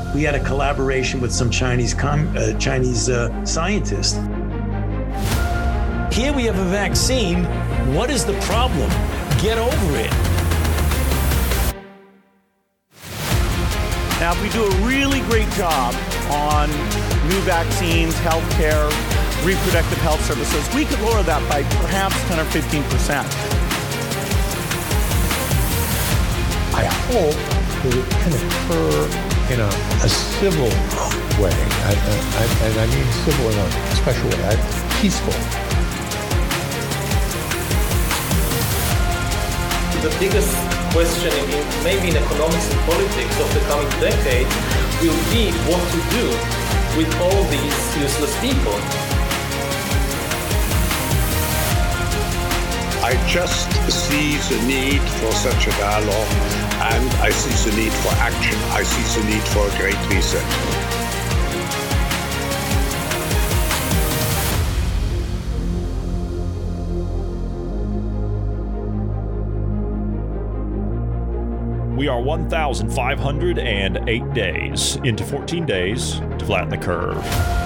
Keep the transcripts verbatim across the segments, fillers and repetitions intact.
We had a collaboration with some Chinese com- uh, Chinese uh, scientists. Here we have a vaccine. What is the problem? Get over it. Now, if we do a really great job on new vaccines, healthcare, reproductive health services, we could lower that by perhaps ten or fifteen percent. I hope that it can occur in a, a civil way, I, I, and I mean civil in a special way, I, peaceful. The biggest question in maybe in economics and politics of the coming decade will be what to do with all these useless people. I just see the need for such a dialogue, and I see the need for action. I see the need for a great reset. We are one thousand five hundred eight days into fourteen days to flatten the curve.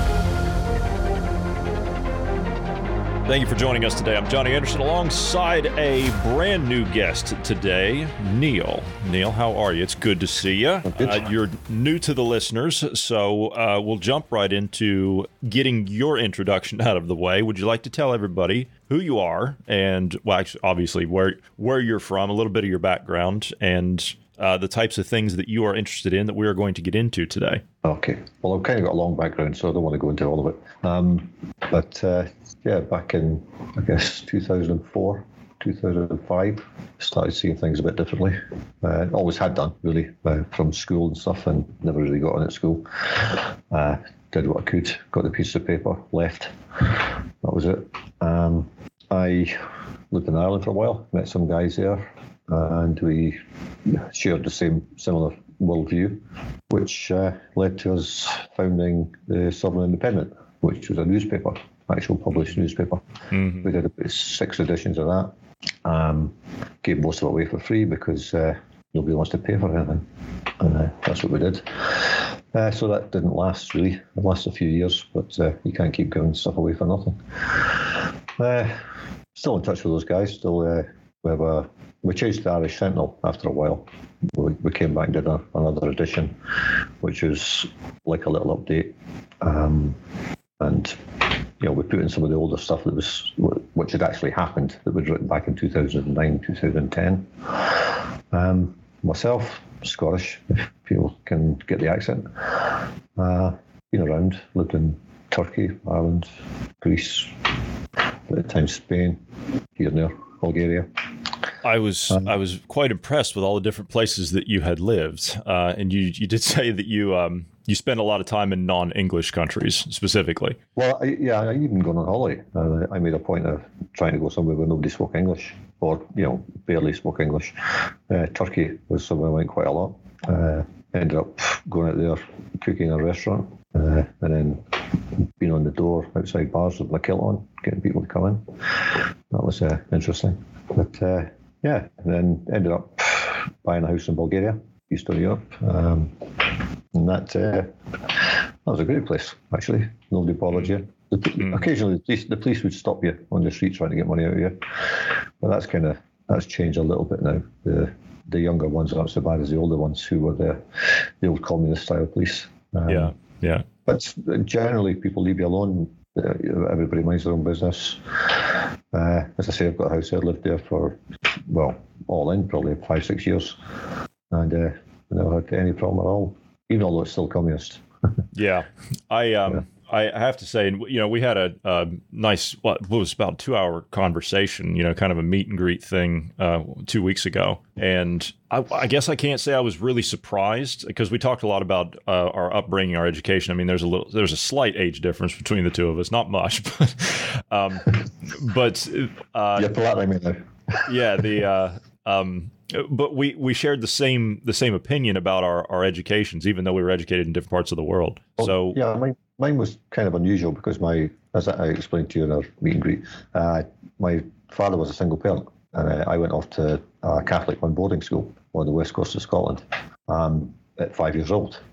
Thank you for joining us today. I'm Johnny Anderson alongside a brand new guest today, Neil. Neil, how are you? It's good to see you. Uh, you're new to the listeners, so uh, we'll jump right into getting your introduction out of the way. Would you like to tell everybody who you are and, well, actually, obviously, where where you're from, a little bit of your background, and uh, the types of things that you are interested in that we are going to get into today? Okay. Well, I've kind of got a long background, so I don't want to go into all of it. Um, but, uh, yeah, back in, I guess, two thousand four, two thousand five, started seeing things a bit differently. Uh, always had done, really, uh, from school and stuff, and never really got on at school. Uh, did what I could, got the piece of paper, left. That was it. Um, I lived in Ireland for a while, met some guys there, and we shared the same similar worldview, which uh, led to us founding the Southern Independent, which was a newspaper, actual published newspaper. Mm-hmm. We did about six editions of that. Um, gave most of it away for free because uh, nobody wants to pay for anything. And uh, that's what we did. Uh, so that didn't last, really. It lasted a few years, but uh, you can't keep giving stuff away for nothing. Uh, still in touch with those guys. Still, uh, we have a We changed to the Irish Sentinel after a while. We, we came back and did a, another edition, which was like a little update. Um, and, you know, we put in some of the older stuff that was, which had actually happened, that was written back in two thousand nine, two thousand ten. Um, myself, Scottish, if people can get the accent. Uh, been around, lived in Turkey, Ireland, Greece, at the time Spain, here and there, Bulgaria. I was um, I was quite impressed with all the different places that you had lived, uh, and you you did say that you um you spent a lot of time in non-English countries specifically. Well, I, yeah, I even gone on holiday. Uh, I made a point of trying to go somewhere where nobody spoke English, or you know, barely spoke English. Uh, Turkey was somewhere I went quite a lot. Uh, ended up going out there, cooking in a restaurant, uh, and then being on the door outside bars with my kilt on, getting people to come in. That was uh, interesting, but. Uh, Yeah, and then ended up buying a house in Bulgaria, Eastern Europe. Um, and that uh, that was a great place, actually. Nobody bothered you. The, mm. Occasionally, the police, the police would stop you on the street trying to get money out of you. But that's kind of that's changed a little bit now. The the younger ones aren't so bad as the older ones, who were the the old communist style police. Um, yeah, yeah. But generally, people leave you alone. Uh, everybody minds their own business. Uh, as I say, I've got a house there. I lived there for, well, all in probably five, six years, and uh, I never had any problem at all, even although it's still communist. yeah, I um. Yeah. I have to say, you know, we had a, a nice, what was about a two-hour conversation, you know, kind of a meet and greet thing uh, two weeks ago. And I, I guess I can't say I was really surprised, because we talked a lot about uh, our upbringing, our education. I mean, there's a little, there's a slight age difference between the two of us, not much, but, um, but uh, yeah, politely, I mean, though. yeah, the. Uh, um, But we, we shared the same the same opinion about our, our educations, even though we were educated in different parts of the world. Well, so yeah, mine, mine was kind of unusual because my, as I explained to you in our meet and greet, uh, my father was a single parent, and uh, I went off to a Catholic boarding school on the west coast of Scotland um, at five years old.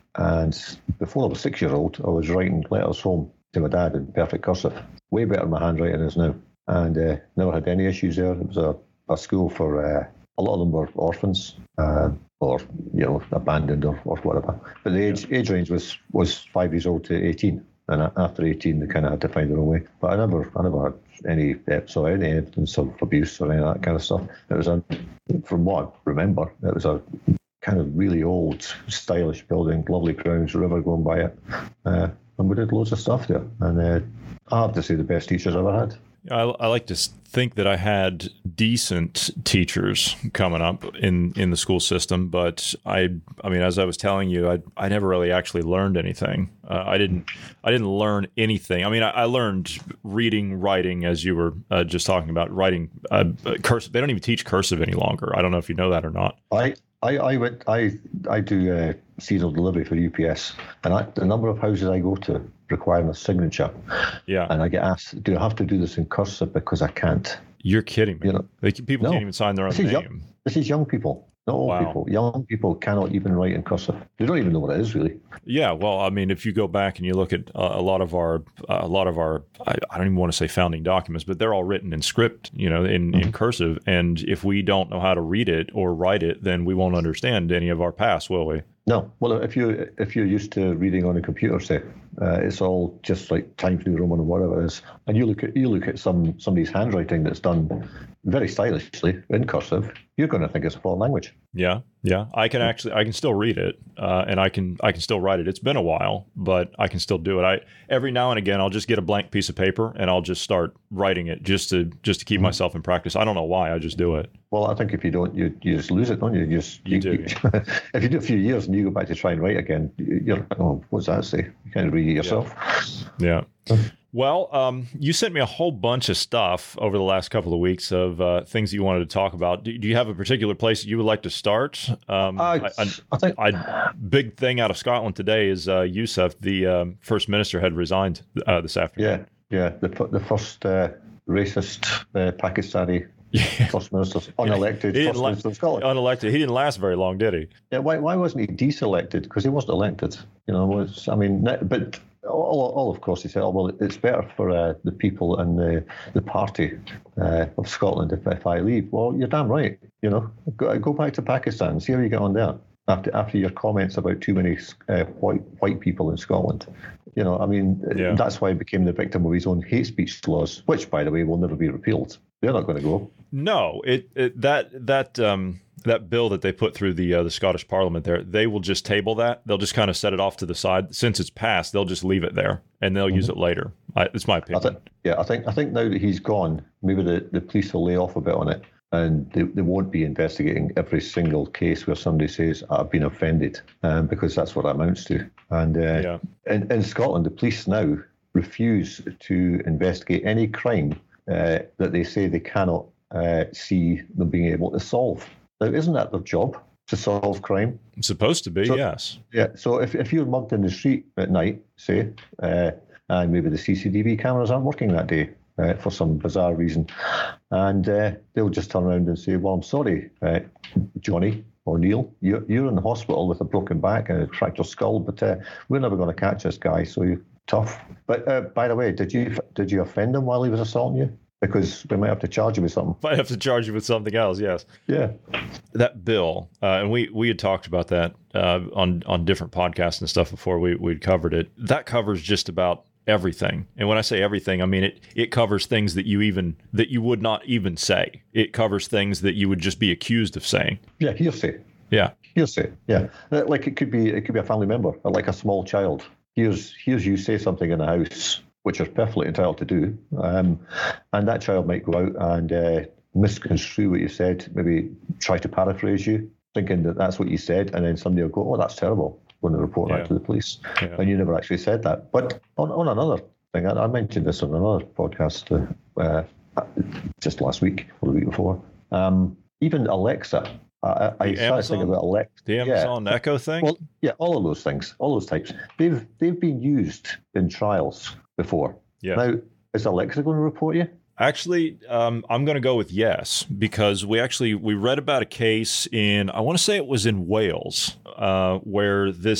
And before I was six years old, I was writing letters home to my dad in perfect cursive. Way better than my handwriting is now. And uh, never had any issues there. It was a, a school for, uh, a lot of them were orphans uh, or, you know, abandoned or, or whatever. But the age, age range was, was five years old to eighteen. And after eighteen, they kind of had to find their own way. But I never, I never had any episode, any evidence of abuse or any of that kind of stuff. It was a, from what I remember, it was a kind of really old, stylish building, lovely grounds, river going by it, uh, and we did loads of stuff there. And uh, I have to say, the best teachers I ever had. I, I like to think that I had decent teachers coming up in, in the school system, but I I mean, as I was telling you, I I never really actually learned anything. Uh, I didn't I didn't learn anything. I mean, I, I learned reading, writing, as you were uh, just talking about, writing uh, cursive. They don't even teach cursive any longer. I don't know if you know that or not. I I, I went I I do uh, seasonal delivery for U P S, and I, the number of houses I go to requiring a signature. Yeah. And I get asked, do I have to do this in cursive because I can't? You're kidding me. You know, they, people no, can't even sign their own this name. Young, this is young people. Not old Wow. people. Young people cannot even write in cursive. They don't even know what it is, really. Yeah, well, I mean, if you go back and you look at uh, a lot of our, uh, a lot of our, I, I don't even want to say founding documents, but they're all written in script, you know, in, mm-hmm. in cursive. And if we don't know how to read it or write it, then we won't understand any of our past, will we? No. Well, if you if you're used to reading on a computer, say, uh, it's all just like Times New Roman or whatever it is, and you look at you look at some somebody's handwriting that's done very stylishly in cursive, you're going to think it's a foreign language. Yeah, yeah. I can actually, I can still read it, uh, and I can, I can still write it. It's been a while, but I can still do it. I every now and again, I'll just get a blank piece of paper and I'll just start writing it just to, just to keep mm-hmm. myself in practice. I don't know why, I just do it. Well, I think if you don't, you you just lose it, don't you? You just you, you do. You, if you do a few years and you go back to try and write again, you're oh, what's that say? You can't read it yourself. Yeah. yeah. Well, um, you sent me a whole bunch of stuff over the last couple of weeks of uh, things that you wanted to talk about. Do, do you have a particular place that you would like to start? Um, I, I, I, I think I, big thing out of Scotland today is uh, Yousaf, the um, first minister, had resigned uh, this afternoon. Yeah, yeah. The the first uh, racist uh, Pakistani yeah. first minister, unelected yeah. first la- minister of Scotland. Unelected. He didn't last very long, did he? Yeah. Why why wasn't he deselected? Because he wasn't elected. You know, was I mean, but. All, all, of course, he said, oh, well, it's better for uh, the people and the the party uh, of Scotland if, if I leave. Well, you're damn right. You know, go, go back to Pakistan and see how you get on there after after your comments about too many uh, white white people in Scotland. You know, I mean, yeah. that's why he became the victim of his own hate speech laws, which, by the way, will never be repealed. They're not going to go. No, it, it that that um, that bill that they put through the uh, the Scottish Parliament there, they will just table that. They'll just kind of set it off to the side. Since it's passed, they'll just leave it there and they'll mm-hmm. use it later. I, it's my opinion. I th- yeah, I think I think now that he's gone, maybe the, the police will lay off a bit on it, and they, they won't be investigating every single case where somebody says I've been offended, um, because that's what that amounts to. And uh, yeah. in, in Scotland, the police now refuse to investigate any crime uh, that they say they cannot uh, see them being able to solve. Now, isn't that their job, to solve crime? It's supposed to be, so, yes. Yeah. So if, if you're mugged in the street at night, say, uh, and maybe the C C T V cameras aren't working that day uh, for some bizarre reason, and uh, they'll just turn around and say, well, I'm sorry, uh, Johnny or Neil, you're, you're in the hospital with a broken back and a fractured skull, but uh, we're never going to catch this guy, so you're tough. But uh, by the way, did you did you offend him while he was assaulting you? Because we might have to charge you with something. Might have to charge you with something else, yes. Yeah. That bill, uh, and we, we had talked about that uh, on, on different podcasts and stuff before we, we'd covered it. That covers just about everything. And when I say everything, I mean it it covers things that you even that you would not even say. It covers things that you would just be accused of saying. Yeah, hearsay. Yeah. Hearsay. Yeah. Like it could be it could be a family member, or like a small child. Here's here's you say something in the house, which you're perfectly entitled to do, um, and that child might go out and uh, misconstrue what you said, maybe try to paraphrase you, thinking that that's what you said, and then somebody will go, oh, that's terrible, going to report yeah. that to the police, yeah. and you never actually said that. But on, on another thing, I, I mentioned this on another podcast uh, uh, just last week or the week before, um, even Alexa, I, I started Amazon, thinking about Alexa. The Amazon yeah. Echo thing? Well, yeah, all of those things, all those types, they've they've been used in trials before. Yeah. Now, is Alexa going to report you? Actually, um, I'm going to go with yes, because we actually we read about a case in, I want to say it was in Wales, uh, where this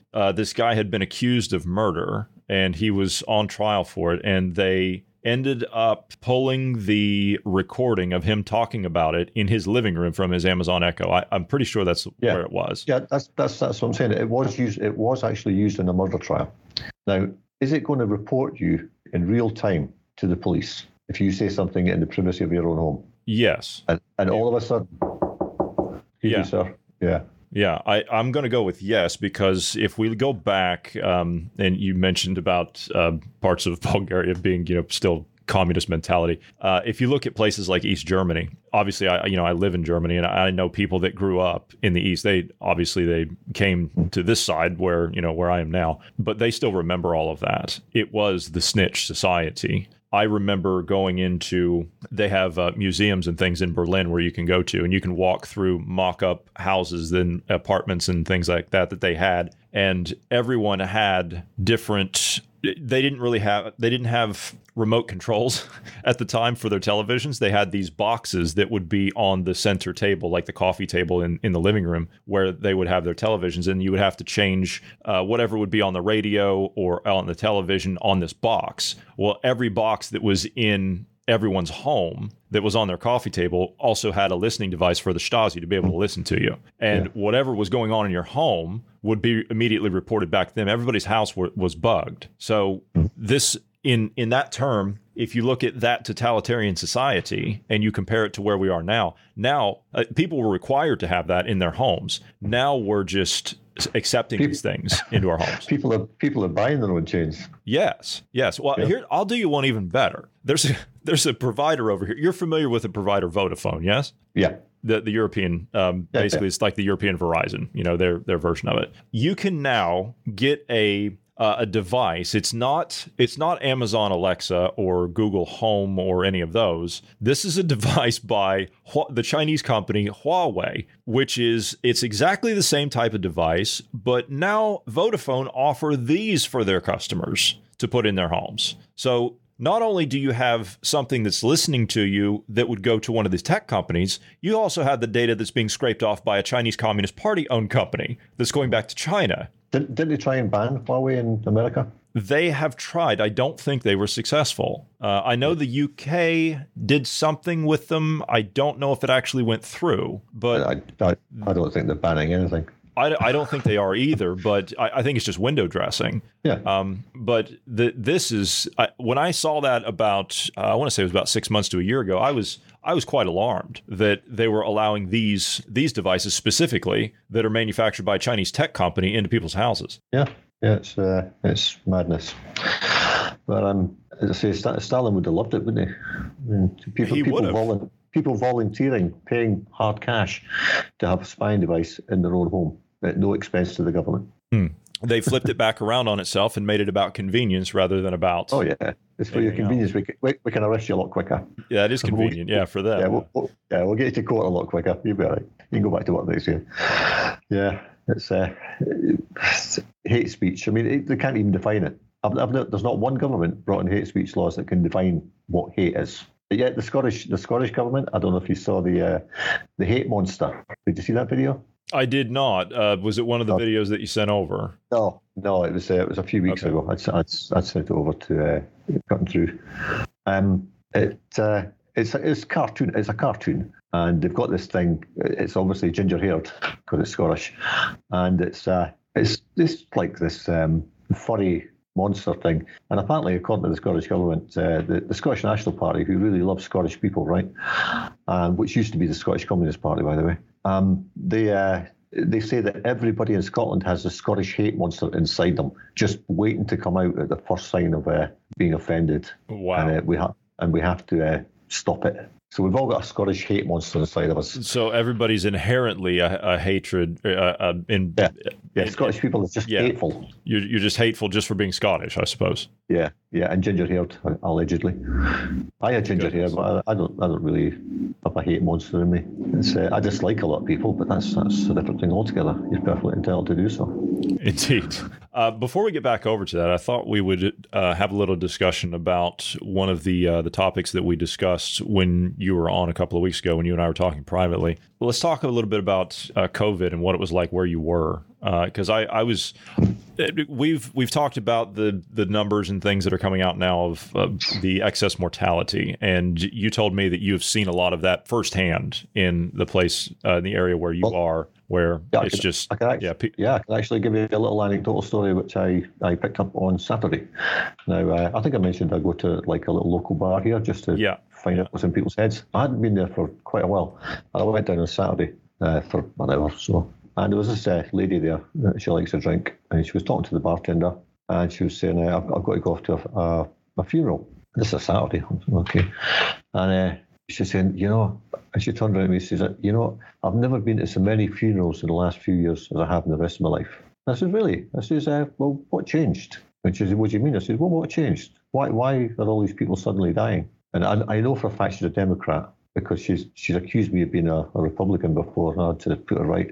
uh, this guy had been accused of murder, and he was on trial for it, and they ended up pulling the recording of him talking about it in his living room from his Amazon Echo. I, I'm pretty sure that's yeah. where it was. Yeah, that's that's that's what I'm saying. It was used. It was actually used in a murder trial. Now, is it going to report you in real time to the police if you say something in the privacy of your own home? Yes. And, and all of a sudden, yeah, sir. Yeah. Yeah, I, I'm going to go with yes, because if we go back, um, and you mentioned about uh, parts of Bulgaria being, you know, still communist mentality. Uh, if you look at places like East Germany, obviously, I you know I live in Germany, and I know people that grew up in the East. They obviously they came to this side where you know where I am now, but they still remember all of that. It was the snitch society. I remember going into, they have uh, museums and things in Berlin where you can go to, and you can walk through mock-up houses and apartments and things like that that they had. And everyone had different, they didn't really have, they didn't have remote controls at the time for their televisions. They had these boxes that would be on the center table, like the coffee table in, in the living room, where they would have their televisions, and you would have to change uh, whatever would be on the radio or on the television on this box. Well, every box that was in everyone's home that was on their coffee table also had a listening device for the Stasi to be able to listen to you. And yeah. whatever was going on in your home would be immediately reported back to them. Everybody's house were, was bugged. So this, in, in that term, if you look at that totalitarian society and you compare it to where we are now, now uh, people were required to have that in their homes. Now we're just accepting people, these things into our homes. People are people are buying their own chains. Yes, yes. Well, yeah. here I'll do you one even better. There's a, there's a provider over here. You're familiar with the provider Vodafone, yes? Yeah. The the European, um, yeah, basically, yeah. It's like the European Verizon. You know, their their version of it. You can now get a. Uh, a device. It's not it's not Amazon Alexa or Google Home or any of those. This is a device by Hu- the Chinese company Huawei, which is it's exactly the same type of device, but now Vodafone offer these for their customers to put in their homes. So not only do you have something that's listening to you that would go to one of these tech companies, you also have the data that's being scraped off by a Chinese Communist Party-owned company that's going back to China. Didn't, didn't they try and ban Huawei in America? They have tried. I don't think they were successful. Uh, I know the U K did something with them. I don't know if it actually went through. But I, I, I don't think they're banning anything. I, I don't think they are either, but I, I think it's just window dressing. Yeah. Um, but the, this is, I, when I saw that about, uh, I want to say it was about six months to a year ago, I was I was quite alarmed that they were allowing these these devices specifically that are manufactured by a Chinese tech company into people's houses. Yeah, yeah, it's uh, it's madness. But um, as I say, Stalin would have loved it, wouldn't he? I mean, people he people, would have. volu- people volunteering, paying hard cash to have a spying device in their own home at no expense to the government. Hmm. They flipped it back around on itself and made it about convenience rather than about. Oh yeah, it's for your convenience. We can, we, we can arrest you a lot quicker. Yeah, it is convenient. Yeah, for them. Yeah, we'll, we'll, yeah, we'll get you to court a lot quicker. You'll be all right. You can go back to work next year. Yeah, it's, uh, it's hate speech. I mean, it, they can't even define it. I've, I've not, there's not one government brought in hate speech laws that can define what hate is. But yet the Scottish the Scottish government. I don't know if you saw the uh, the hate monster. Did you see that video? I did not. Uh, was it one of the no. videos that you sent over? No, no. It was uh, it was a few weeks okay. ago. I'd, I'd, I'd sent it over to uh, cutting through. Um, it uh, it's it's cartoon. It's a cartoon, and they've got this thing. It's obviously ginger haired because it's Scottish, and it's uh, it's this like this um, furry monster thing. And apparently, according to the Scottish government, uh, the, the Scottish National Party, who really loves Scottish people, right, um, which used to be the Scottish Communist Party, by the way. Um, they uh, they say that everybody in Scotland has a Scottish hate monster inside them, just waiting to come out at the first sign of uh, being offended. Wow! And uh, we have and we have to uh, stop it. So we've all got a Scottish hate monster inside of us. So everybody's inherently a, a hatred. Uh, uh, in yeah, yeah. In, Scottish people are just yeah. hateful. You're you're just hateful just for being Scottish, I suppose. Yeah, yeah, and ginger-haired, allegedly. I had ginger hair, but I, I don't I don't really have a hate monster in me. It's, uh, I dislike a lot of people, but that's that's a different thing altogether. You're perfectly entitled to do so. Indeed. Uh, before we get back over to that, I thought we would uh, have a little discussion about one of the uh, the topics that we discussed when you were on a couple of weeks ago when you and I were talking privately. Well, let's talk a little bit about uh, COVID and what it was like where you were. Because uh, I, I was, we've we've talked about the the numbers and things that are coming out now of uh, the excess mortality, and you told me that you have seen a lot of that firsthand in the place, uh, in the area where you well, are, where yeah, it's can, just I can actually, yeah, pe- yeah, I can actually give you a little anecdotal story which I, I picked up on Saturday. Now, uh, I think I mentioned I go to like a little local bar here just to yeah. find out what's in people's heads. I hadn't been there for quite a while. I went down on Saturday uh, for an hour or so. And there was this uh, lady there, she likes a drink, and she was talking to the bartender, and she was saying, uh, I've, I've got to go off to a, a, a funeral. This is a Saturday, okay. And uh, she's saying, you know, and she turned around to me and says, you know, I've never been to so many funerals in the last few years as I have in the rest of my life. And I said, really? I says, uh, well, what changed? And she said, what do you mean? I said, well, what changed? Why, why are all these people suddenly dying? And I, I know for a fact she's a Democrat, because she's she's accused me of being a, a Republican before, and I had to put her right.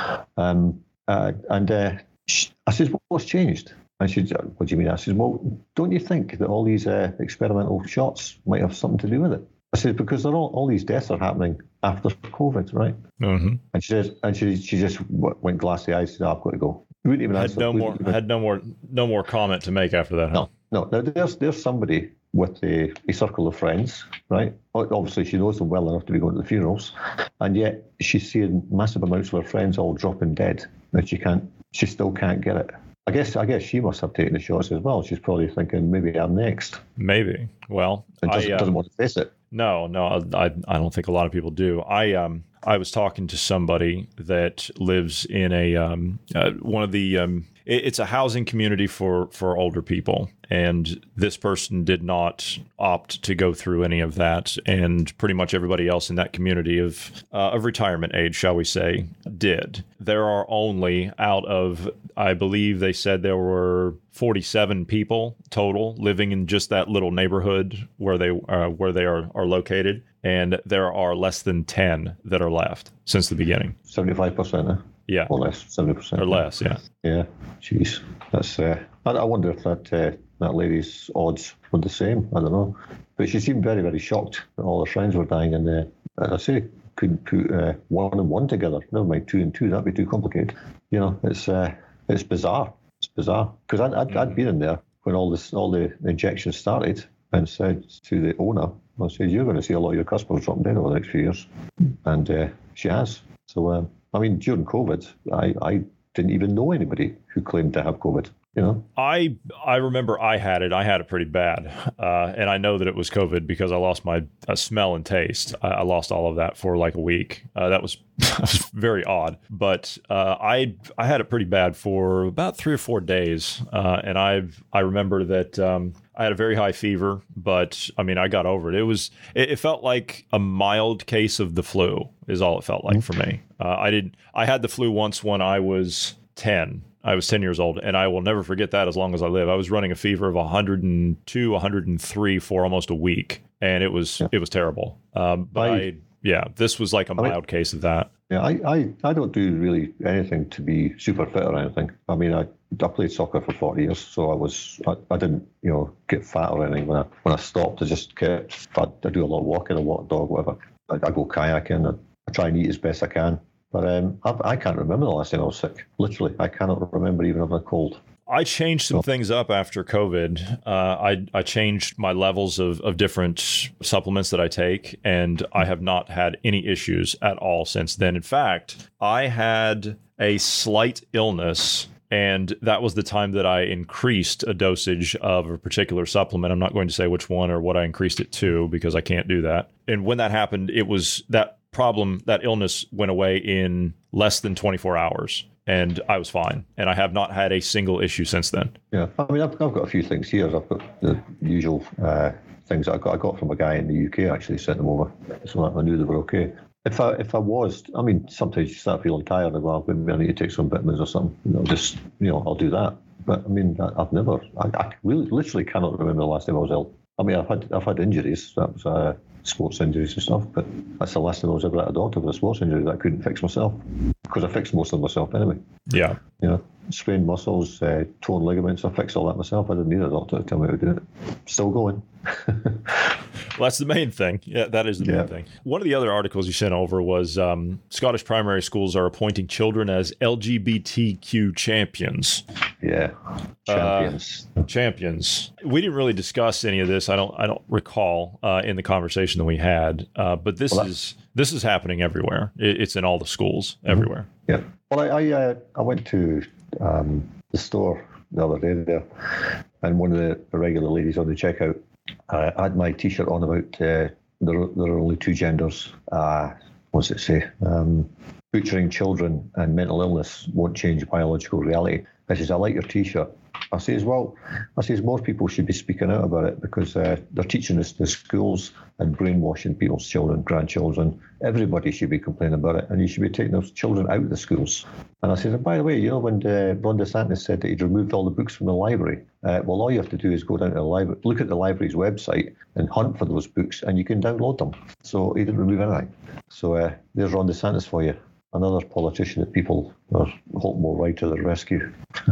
Um, uh, and uh, she, I said, well, what's changed? And she said, what do you mean? I said, well, don't you think that all these uh, experimental shots might have something to do with it? I said, because they're all, all these deaths are happening after COVID, right? Mm-hmm. And she says, and she she just went glassy eyed, said, oh, I've got to go. We wouldn't even had answer. no more even, had no more no more comment to make after that. Huh? No, no. Now there's there's somebody with a, a circle of friends, right? Obviously, she knows them well enough to be going to the funerals, and yet she's seeing massive amounts of her friends all dropping dead, and she can't, she still can't get it. I guess, I guess she must have taken the shots as well. She's probably thinking, maybe I'm next. Maybe. Well, and doesn't, I, uh, doesn't want to face it. No, no, I, I don't think a lot of people do. I, um, I was talking to somebody that lives in a um, uh, one of the. Um, it, it's a housing community for for older people, and this person did not opt to go through any of that, and pretty much everybody else in that community of uh, of retirement age, shall we say, did. There are only out of, I believe they said there were forty-seven people total living in just that little neighborhood where they uh, where they are, are located. And there are less than ten that are left since the beginning. seventy-five percent, eh? Yeah. Or less, seventy percent. Or less, yeah. Yeah, jeez. That's. Uh, I, I wonder if that uh, that lady's odds were the same. I don't know. But she seemed very, very shocked that all her friends were dying. And uh, as I say, couldn't put uh, one and one together. Never mind two and two. That'd be too complicated. You know, it's uh, it's bizarre. It's bizarre. Because I'd, I'd, mm-hmm. I'd been in there when all this all the injections started and said to the owner, I said, you're going to see a lot of your customers dropping dead over the next few years. And uh, she has. So, um, I mean, during COVID, I, I didn't even know anybody who claimed to have COVID. You know, I I remember I had it. I had it pretty bad, uh, and I know that it was COVID because I lost my uh, smell and taste. I, I lost all of that for like a week. Uh, that was, that was very odd. But uh, I I had it pretty bad for about three or four days, uh, and I I remember that um, I had a very high fever. But I mean, I got over it. It was it, it felt like a mild case of the flu is all it felt like for me. Uh, I did I had the flu once when I was ten. I was ten years old, and I will never forget that as long as I live. I was running a fever of one hundred two, one hundred three for almost a week, and it was yeah. it was terrible. Um, but I, I, yeah, this was like a I mild mean, case of that. Yeah, I, I, I don't do really anything to be super fit or anything. I mean, I, I played soccer for forty years, so I was I, I didn't you know get fat or anything. When I when I stopped, I just kept. I, I do a lot of walking, I walk dog, whatever. I, I go kayaking. I, I try and eat as best I can. But um, I, I can't remember the last time I was sick. Literally, I cannot remember even having a cold. I changed some so. things up after COVID. Uh, I, I changed my levels of, of different supplements that I take, and I have not had any issues at all since then. In fact, I had a slight illness, and that was the time that I increased a dosage of a particular supplement. I'm not going to say which one or what I increased it to because I can't do that. And when that happened, it was that problem, that illness went away in less than twenty-four hours, and I was fine. And I have not had a single issue since then. Yeah, I mean, I've, I've got a few things here. I've got the usual uh, things that I got. I got from a guy in the U K, actually, sent them over, so I knew they were okay. If I if I was, I mean, sometimes you start feeling tired and well, maybe I need to take some vitamins or something. You know, just, you know, I'll do that. But I mean, I, I've never, I, I really, literally cannot remember the last time I was ill. I mean, I've had I've had injuries. That was uh, sports injuries and stuff, but that's the last time I was ever at a doctor with a sports injury that I couldn't fix myself, because I fixed most of them myself anyway. Yeah. You know, sprained muscles, uh, torn ligaments. I fixed all that myself. I didn't need a doctor to tell me how to do it. Still going. Well, that's the main thing. Yeah, that is the yeah. main thing. One of the other articles you sent over was um, Scottish primary schools are appointing children as L G B T Q champions. Yeah, champions. Uh, champions. We didn't really discuss any of this. I don't. I don't recall uh, in the conversation that we had. Uh, but this well, is this is happening everywhere. It, it's in all the schools everywhere. Yeah. Well, I I, uh, I went to um, the store the other day there, and one of the, the regular ladies on the checkout. Uh, I had my T-shirt on about uh, there, there are only two genders. Uh, what does it say? Um, butchering children and mental illness won't change biological reality. I says, I like your T-shirt. I says, well, I says more people should be speaking out about it because uh, they're teaching us the schools and brainwashing people's children, grandchildren. Everybody should be complaining about it, and you should be taking those children out of the schools. And I says, and by the way, you know, when uh, Ron DeSantis said that he'd removed all the books from the library, uh, well, all you have to do is go down to the library, look at the library's website and hunt for those books, and you can download them. So he didn't remove anything. So uh, there's Ron DeSantis for you. Another politician that people are hoping will ride to the rescue.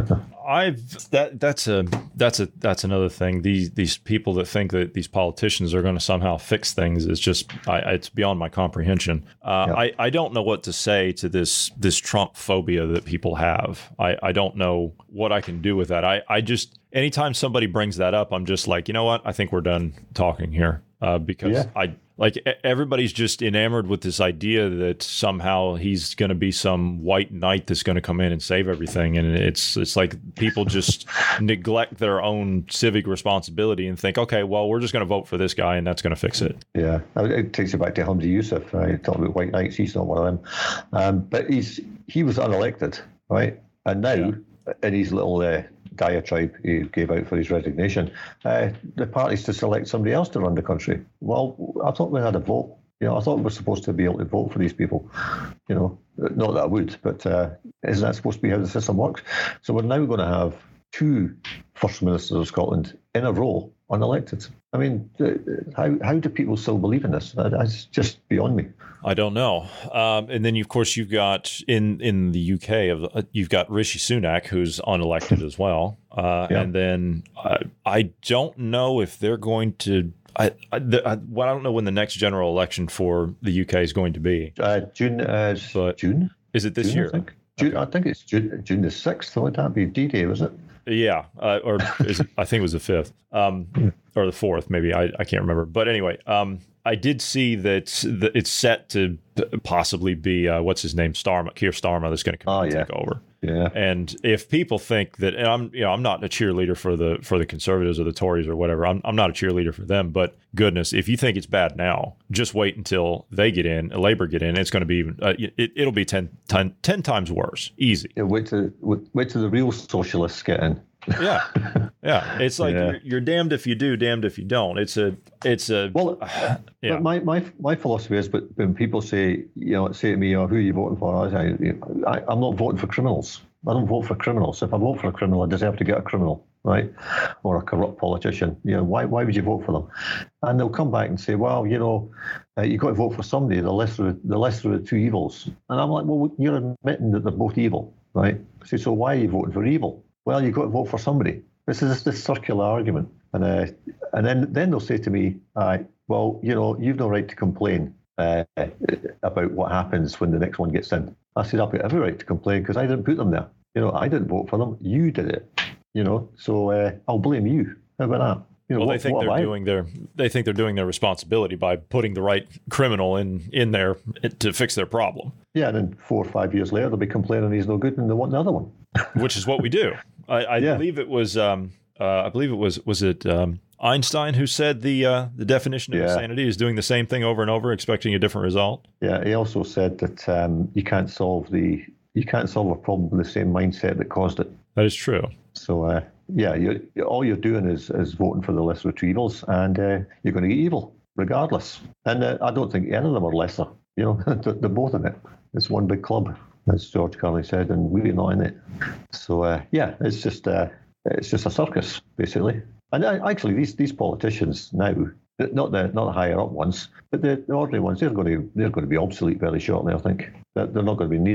I've that that's a that's a that's another thing. These these people that think that these politicians are going to somehow fix things is just I, it's beyond my comprehension. Uh, yeah. I I don't know what to say to this this Trump phobia that people have. I I don't know what I can do with that. I I just anytime somebody brings that up, I'm just like, you know what? I think we're done talking here uh, because yeah. I. Like everybody's just enamored with this idea that somehow he's going to be some white knight that's going to come in and save everything, and it's it's like people just neglect their own civic responsibility and think, okay, well, we're just going to vote for this guy and that's going to fix it. Yeah, it takes you back to Hamza Yusuf. I talk about white knights. He's not one of them, um, but he's he was unelected, right? And now yeah. in his little uh, diatribe he gave out for his resignation, uh, the party's to select somebody else to run the country. Well, I thought we had a vote. You know, I thought we were supposed to be able to vote for these people. You know, not that I would, but uh, isn't that supposed to be how the system works? So we're now going to have two First Ministers of Scotland in a row unelected. I mean, how how do people still believe in this? That's just beyond me. I don't know. Um, and then, of course, you've got in, in the U K, uh, you've got Rishi Sunak, who's unelected as well. Uh, yeah. And then uh, I don't know if they're going to. I, I, the, I, well, I don't know when the next general election for the U K is going to be. Uh, June. Uh, but June. Is it this June, year? I think. June, okay. I think it's June, June the sixth. Would that be D-Day? Was it? Yeah, uh, or is it, I think it was the fifth, um, or the fourth, maybe. I, I can't remember. But anyway, um, I did see that the, it's set to possibly be uh, what's his name, Starmer, Keir Starmer, that's going to come oh, and yeah. take over. Yeah. And if people think that, and I'm, you know, I'm not a cheerleader for the for the Conservatives or the Tories or whatever. I'm I'm not a cheerleader for them. But goodness, if you think it's bad now, just wait until they get in, Labour get in. It's going to be even. Uh, it, it'll be ten, ten, ten times worse. Easy. Yeah, wait to wait, wait till the real socialists get in. yeah, yeah. It's like yeah. you're, you're damned if you do, damned if you don't. It's a, it's a. Well, uh, yeah. But my, my my philosophy is, but when people say, you know, say to me, oh, who are you voting for? I say, I, I'm not voting for criminals. I don't vote for criminals. If I vote for a criminal, I deserve to get a criminal, right? Or a corrupt politician. You know, why why would you vote for them? And they'll come back and say, well, you know, uh, you've got to vote for somebody, the lesser the lesser of the two evils. And I'm like, well, you're admitting that they're both evil, right? So, so why are you voting for evil? Well, you've got to vote for somebody. This is this circular argument. And uh, and then, then they'll say to me, uh, well, you know, you've no right to complain uh, about what happens when the next one gets in. I said, I've got every right to complain because I didn't put them there. You know, I didn't vote for them. You did it. You know, so uh, I'll blame you. How about that? You know, well, what, they think what they're I... doing their they think they're doing their responsibility by putting the right criminal in in there to fix their problem. Yeah, and then four or five years later, they'll be complaining he's no good, and they want the other one. Which is what we do. I, I yeah. believe it was. Um, uh, I believe it was. Was it um, Einstein who said the uh, the definition of yeah. insanity is doing the same thing over and over, expecting a different result? Yeah. He also said that um, you can't solve the you can't solve a problem with the same mindset that caused it. That is true. So. Uh, Yeah, you're, all you're doing is, is voting for the lesser of two evils, and uh, you're going to get evil regardless. And uh, I don't think any of them are lesser. You know, they're, they're both in it. It's one big club, as George Carlin said, and we're not in it. So uh, yeah, it's just uh, it's just a circus basically. And uh, actually, these these politicians now, not the not the higher up ones, but the, the ordinary ones, they're going to they're going to be obsolete very shortly. I think they're, they're not going to be needed.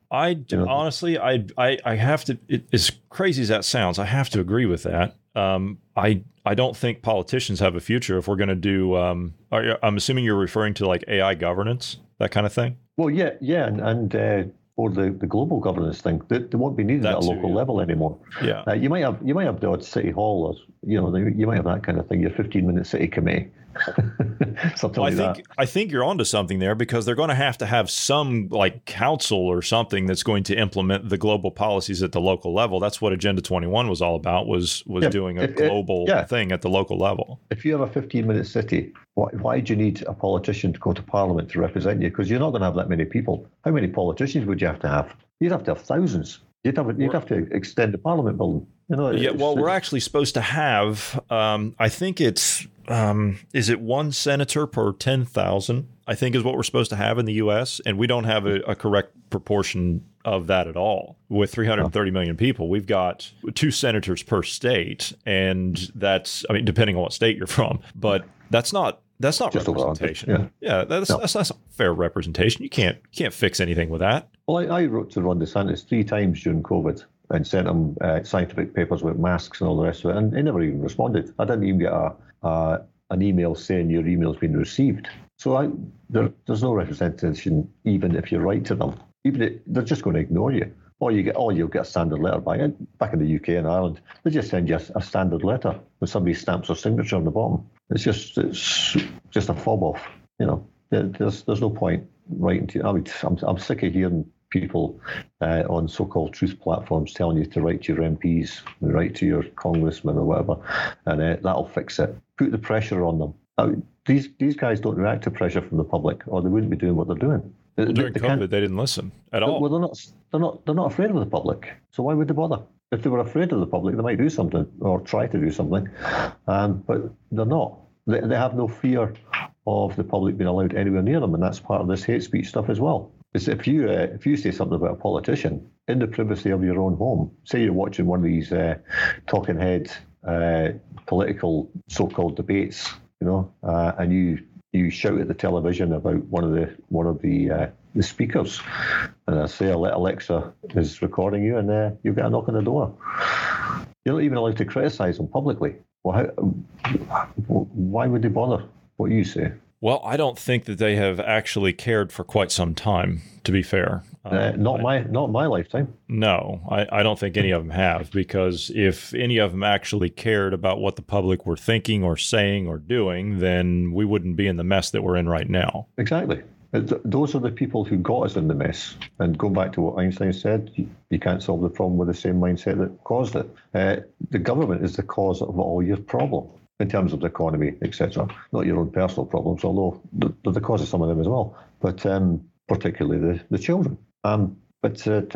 I You know? honestly, I, I, I have to. It, as crazy as that sounds, I have to agree with that. Um, I, I don't think politicians have a future if we're going to do. Um, are, I'm assuming you're referring to like A I governance, that kind of thing. Well, yeah, yeah, and, and uh, or the, the global governance thing, they, they won't be needed That at a too, local yeah. level anymore. Yeah. Uh, you might have you might have the odd city hall, or you know, you might have that kind of thing. Your fifteen minute city committee, something Well, I like think that. I think you're onto something there because they're going to have to have some like council or something that's going to implement the global policies at the local level. That's what Agenda twenty-one was all about. Was was Yeah, doing a if- if- global yeah. thing at the local level. If you have a fifteen minute city, why, why do you need a politician to go to Parliament to represent you? Because you're not going to have that many people. How many politicians would you have to have? You'd have to have thousands. You'd have you'd have to extend the Parliament building. You know, Yeah, it's- well, we're it's- actually supposed to have. Um, I think it's um, is it one senator per ten thousand? I think is what we're supposed to have in the U S, and we don't have a, a correct proportion of that at all. With three hundred thirty million people, we've got two senators per state, and that's I mean, depending on what state you're from, but that's not. That's not Just over one hundred, representation. Yeah, that's, No. that's that's not fair representation. You can't you can't fix anything with that. Well, I, I wrote to Ron DeSantis three times during COVID and sent him uh, scientific papers with masks and all the rest of it, and he never even responded. I didn't even get a, a an email saying your email's been received. So I, there, there's no representation, even if you write to them. Even if, they're just going to ignore you. Or you get, or you'll get a standard letter back. Back in the U K and Ireland, they just send you a, a standard letter with somebody stamps their signature on the bottom. It's just it's just a fob off. You know, There- there's there's no point writing to. I mean, I'm I'm sick of hearing people uh, on so-called truth platforms telling you to write to your M Ps, and write to your congressman or whatever, and uh, that'll fix it. Put the pressure on them. I mean, these these guys don't react to pressure from the public, or they wouldn't be doing what they're doing. They- Well, during they can't- COVID, they didn't listen at all. well, they're not. They're not. They're not afraid of the public. So why would they bother? If they were afraid of the public, they might do something or try to do something. Um, but they're not. They, they have no fear of the public being allowed anywhere near them, and that's part of this hate speech stuff as well. Is if you uh, if you say something about a politician in the privacy of your own home, say you're watching one of these uh, talking head uh, political so-called debates, you know, uh, and you. You shout at the television about one of the one of the uh, the speakers, and I say Alexa is recording you, and uh, you get a knock on the door. You're not even allowed to criticise them publicly. Well, how, why would they bother? What you say? Well, I don't think that they have actually cared for quite some time, to be fair. Uh, Um, not I- my not my lifetime. No, I, I don't think any of them have, because if any of them actually cared about what the public were thinking or saying or doing, then we wouldn't be in the mess that we're in right now. Exactly. Th- Those are the people who got us in the mess. And going back to what Einstein said, you, you can't solve the problem with the same mindset that caused it. Uh, the government is the cause of all your problem in terms of the economy, et cetera. Not your own personal problems, although they're they're the cause of some of them as well. But um, particularly the, the children. Um, but uh,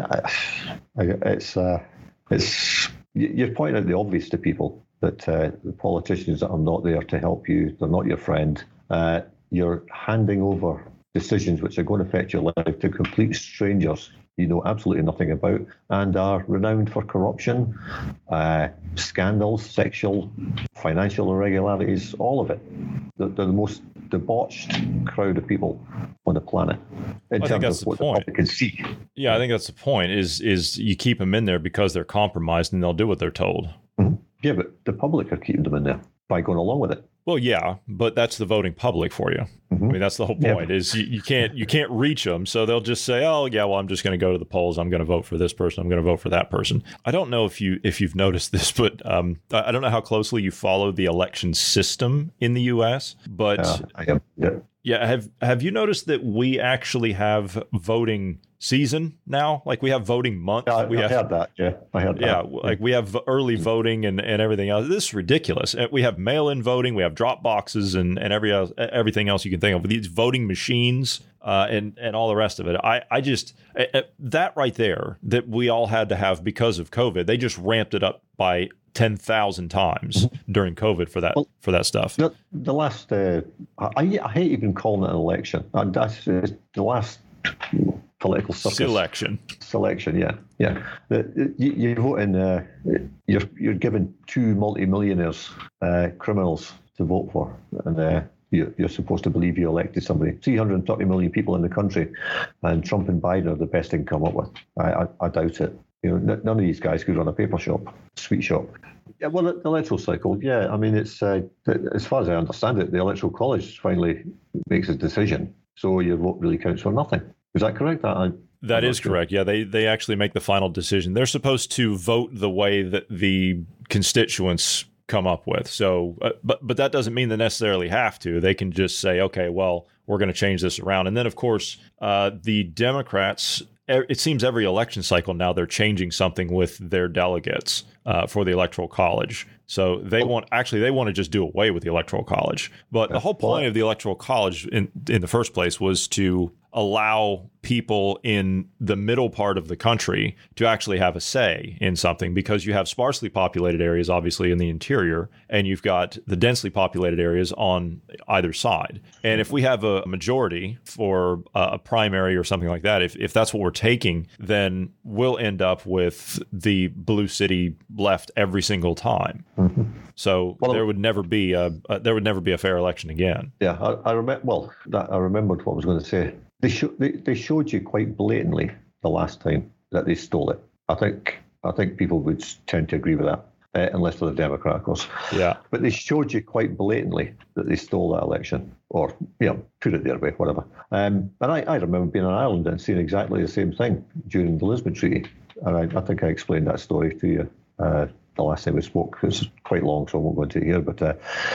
I, it's uh, it's you- you're pointing out the obvious to people that uh, the politicians that are not there to help you, they're not your friend. Uh, you're handing over decisions which are going to affect your life to complete strangers you know absolutely nothing about and are renowned for corruption, uh, scandals, sexual, financial irregularities, all of it. They're, they're the most debauched crowd of people on the planet in I think terms that's of the what point. the public can see. Yeah, I think that's the point. Is is you keep them in there because they're compromised and they'll do what they're told. Yeah, but the public are keeping them in there by going along with it. Well, yeah, but that's the voting public for you. I mean, that's the whole Yeah, point. Is you, you can't you can't reach them, so they'll just say, "Oh, yeah, well, I'm just going to go to the polls. I'm going to vote for this person. I'm going to vote for that person." I don't know if you if you've noticed this, but um, I I don't know how closely you follow the election system in the U S, but Uh, I am. Yeah. yeah, have have you noticed that we actually have voting season now? Like we have voting month. Yeah, I, we I have, heard that. Yeah, I heard yeah, that. like we have early voting and, and everything else. This is ridiculous. Uh, We have mail-in voting. We have drop boxes and, and every else, everything else you can think of. These voting machines uh, and and all the rest of it. I I just uh, uh, that right there that we all had to have because of COVID. They just ramped it up by ten thousand times during COVID for that Well, for that stuff. The, the last, uh, I, I hate even calling it an election. Uh, That's uh, the last political circus. Selection. Selection, yeah, yeah. The, the, you, you vote in. Uh, you're you're given two multi-millionaires, uh, criminals to vote for, and uh, you're, you're supposed to believe you elected somebody. three hundred thirty million people in the country, and Trump and Biden are the best they can come up with. I, I, I doubt it. You know, n- none of these guys could run a paper shop, sweet shop. Yeah, well, the electoral cycle, yeah. I mean, it's uh, as far as I understand it, the Electoral College finally makes a decision, so your vote really counts for nothing. Is that correct? I, That is correct. Yeah, they they actually make the final decision. They're supposed to vote the way that the constituents come up with. So, uh, but but that doesn't mean they necessarily have to. They can just say, okay, well, we're going to change this around. And then, of course, uh, the Democrats, it seems every election cycle now they're changing something with their delegates uh, for the Electoral College. So they want actually they want to just do away with the Electoral College. But the whole point of the Electoral College in in the first place was to allow people in the middle part of the country to actually have a say in something, because you have sparsely populated areas, obviously, in the interior, and you've got the densely populated areas on either side. And if we have a majority for a primary or something like that, if, if that's what we're taking, then we'll end up with the blue city left every single time. Mm-hmm. So well, there would never be a, a there would never be a fair election again. Yeah, I, I remember. Well, that, I remembered what I was going to say. They, sh- they they showed you quite blatantly the last time that they stole it. I think I think people would tend to agree with that, uh, unless they're a Democrat, of course. Yeah. But they showed you quite blatantly that they stole that election, or you know, put it their way, whatever. Um, and I, I remember being in Ireland and seeing exactly the same thing during the Lisbon Treaty, and I, I think I explained that story to you uh, the last time we spoke. It's quite long, so I won't go into it here. But uh,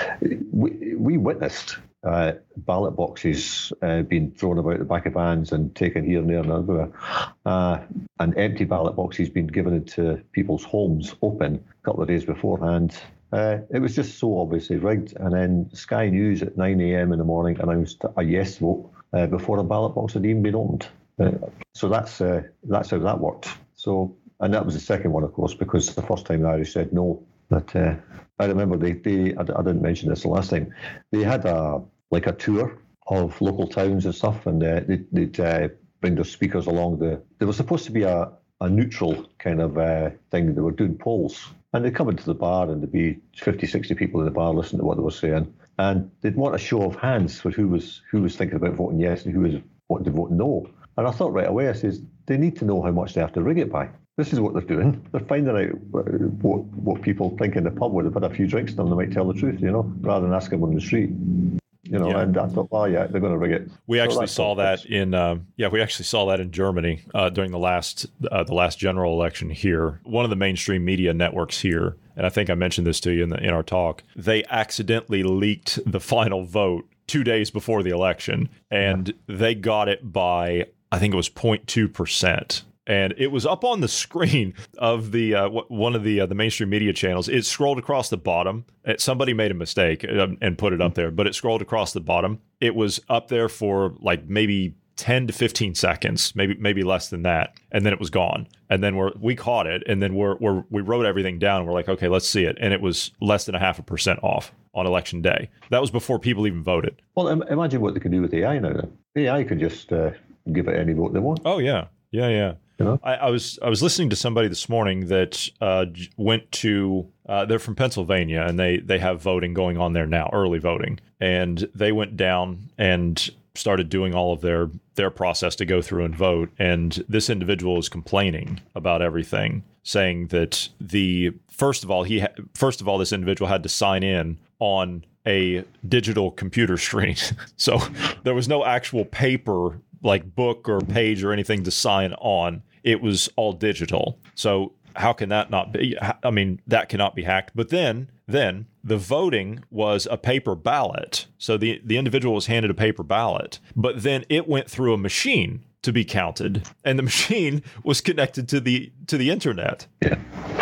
we we witnessed. Uh, ballot boxes uh, being thrown about the back of vans and taken here and there and everywhere, uh, and empty ballot boxes being given into people's homes open a couple of days beforehand. Uh, it was just so obviously rigged. And then Sky News at nine a.m. in the morning announced a yes vote uh, before a ballot box had even been opened. Uh, so that's uh, that's how that worked. So, and that was the second one, of course, because the first time the Irish said no. But uh, I remember they, they I, I didn't mention this the last time. They had a like a tour of local towns and stuff, and uh, they'd, they'd uh, bring their speakers along. The there was supposed to be a, a neutral kind of uh, thing. They were doing polls, and they'd come into the bar, and there'd be fifty, sixty people in the bar listening to what they were saying, and they'd want a show of hands for who was who was thinking about voting yes and who was wanting to vote no. And I thought right away, I says, they need to know how much they have to rig it by. This is what they're doing. They're finding out what what people think in the pub where they've had a few drinks, and they might tell the truth, you know, rather than ask them on the street. You know, yeah. And I thought, oh yeah, they're going to rig it. We so actually saw that in, uh, yeah, we actually saw that in Germany uh, during the last, uh, the last general election here. One of the mainstream media networks here, and I think I mentioned this to you in the, in our talk, they accidentally leaked the final vote two days before the election, and yeah. they got it by, I think it was zero point two percent. And it was up on the screen of the uh, one of the uh, the mainstream media channels. It scrolled across the bottom. It, somebody made a mistake and put it up there, but it scrolled across the bottom. It was up there for like maybe ten to fifteen seconds, maybe maybe less than that, and then it was gone. And then we're, we caught it, and then we're, we're we wrote everything down. And we're like, okay, let's see it. And it was less than a half a percent off on election day. That was before people even voted. Well, imagine what they can do with A I now. Then A I can just uh, give it any vote they want. Oh yeah, yeah, yeah. You know? I, I was I was listening to somebody this morning that uh, went to uh, they're from Pennsylvania, and they they have voting going on there now, early voting, and they went down and started doing all of their their process to go through and vote. And this individual is complaining about everything, saying that the first of all he ha- first of all this individual had to sign in on a digital computer screen, so there was no actual paper like book or page or anything to sign on. It was all digital. So how can that not be? I mean, that cannot be hacked. But then, then the voting was a paper ballot. So the, the individual was handed a paper ballot, but then it went through a machine to be counted, and the machine was connected to the to the internet. Yeah.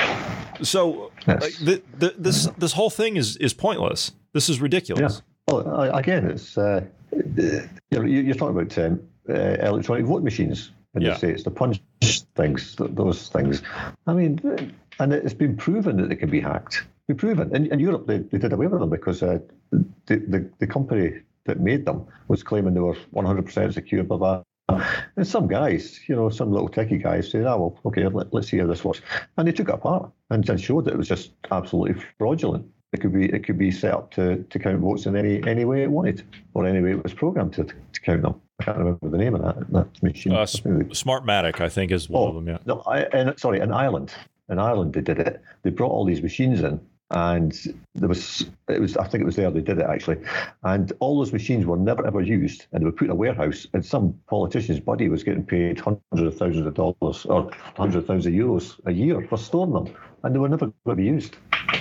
So yes. the, the, this this whole thing is is pointless. This is ridiculous. Yeah. Well, again, it's uh, you know, you're talking about um, Uh, electronic vote machines in yeah. the States, the punch things, th- those things. I mean, and it's been proven that they can be hacked. Been proven. In, in Europe, they, they did away with them because uh, the, the the company that made them was claiming they were one hundred percent secure, blah, blah. And some guys, you know, some little techie guys said, oh, well, okay, let, let's see how this works. And they took it apart and, and showed that it was just absolutely fraudulent. It could be it could be set up to, to count votes in any any way it wanted, or any way it was programmed to, to count them. I can't remember the name of that that machine. Uh, Smartmatic, I think, is one oh, of them. Yeah. No, I, and, sorry, in Ireland. In Ireland, they did it. They brought all these machines in, and there was it was I think it was there they did it actually, and all those machines were never ever used, and they were put in a warehouse, and some politician's buddy was getting paid hundreds of thousands of dollars or hundreds of thousands of euros a year for storing them, and they were never going to be used.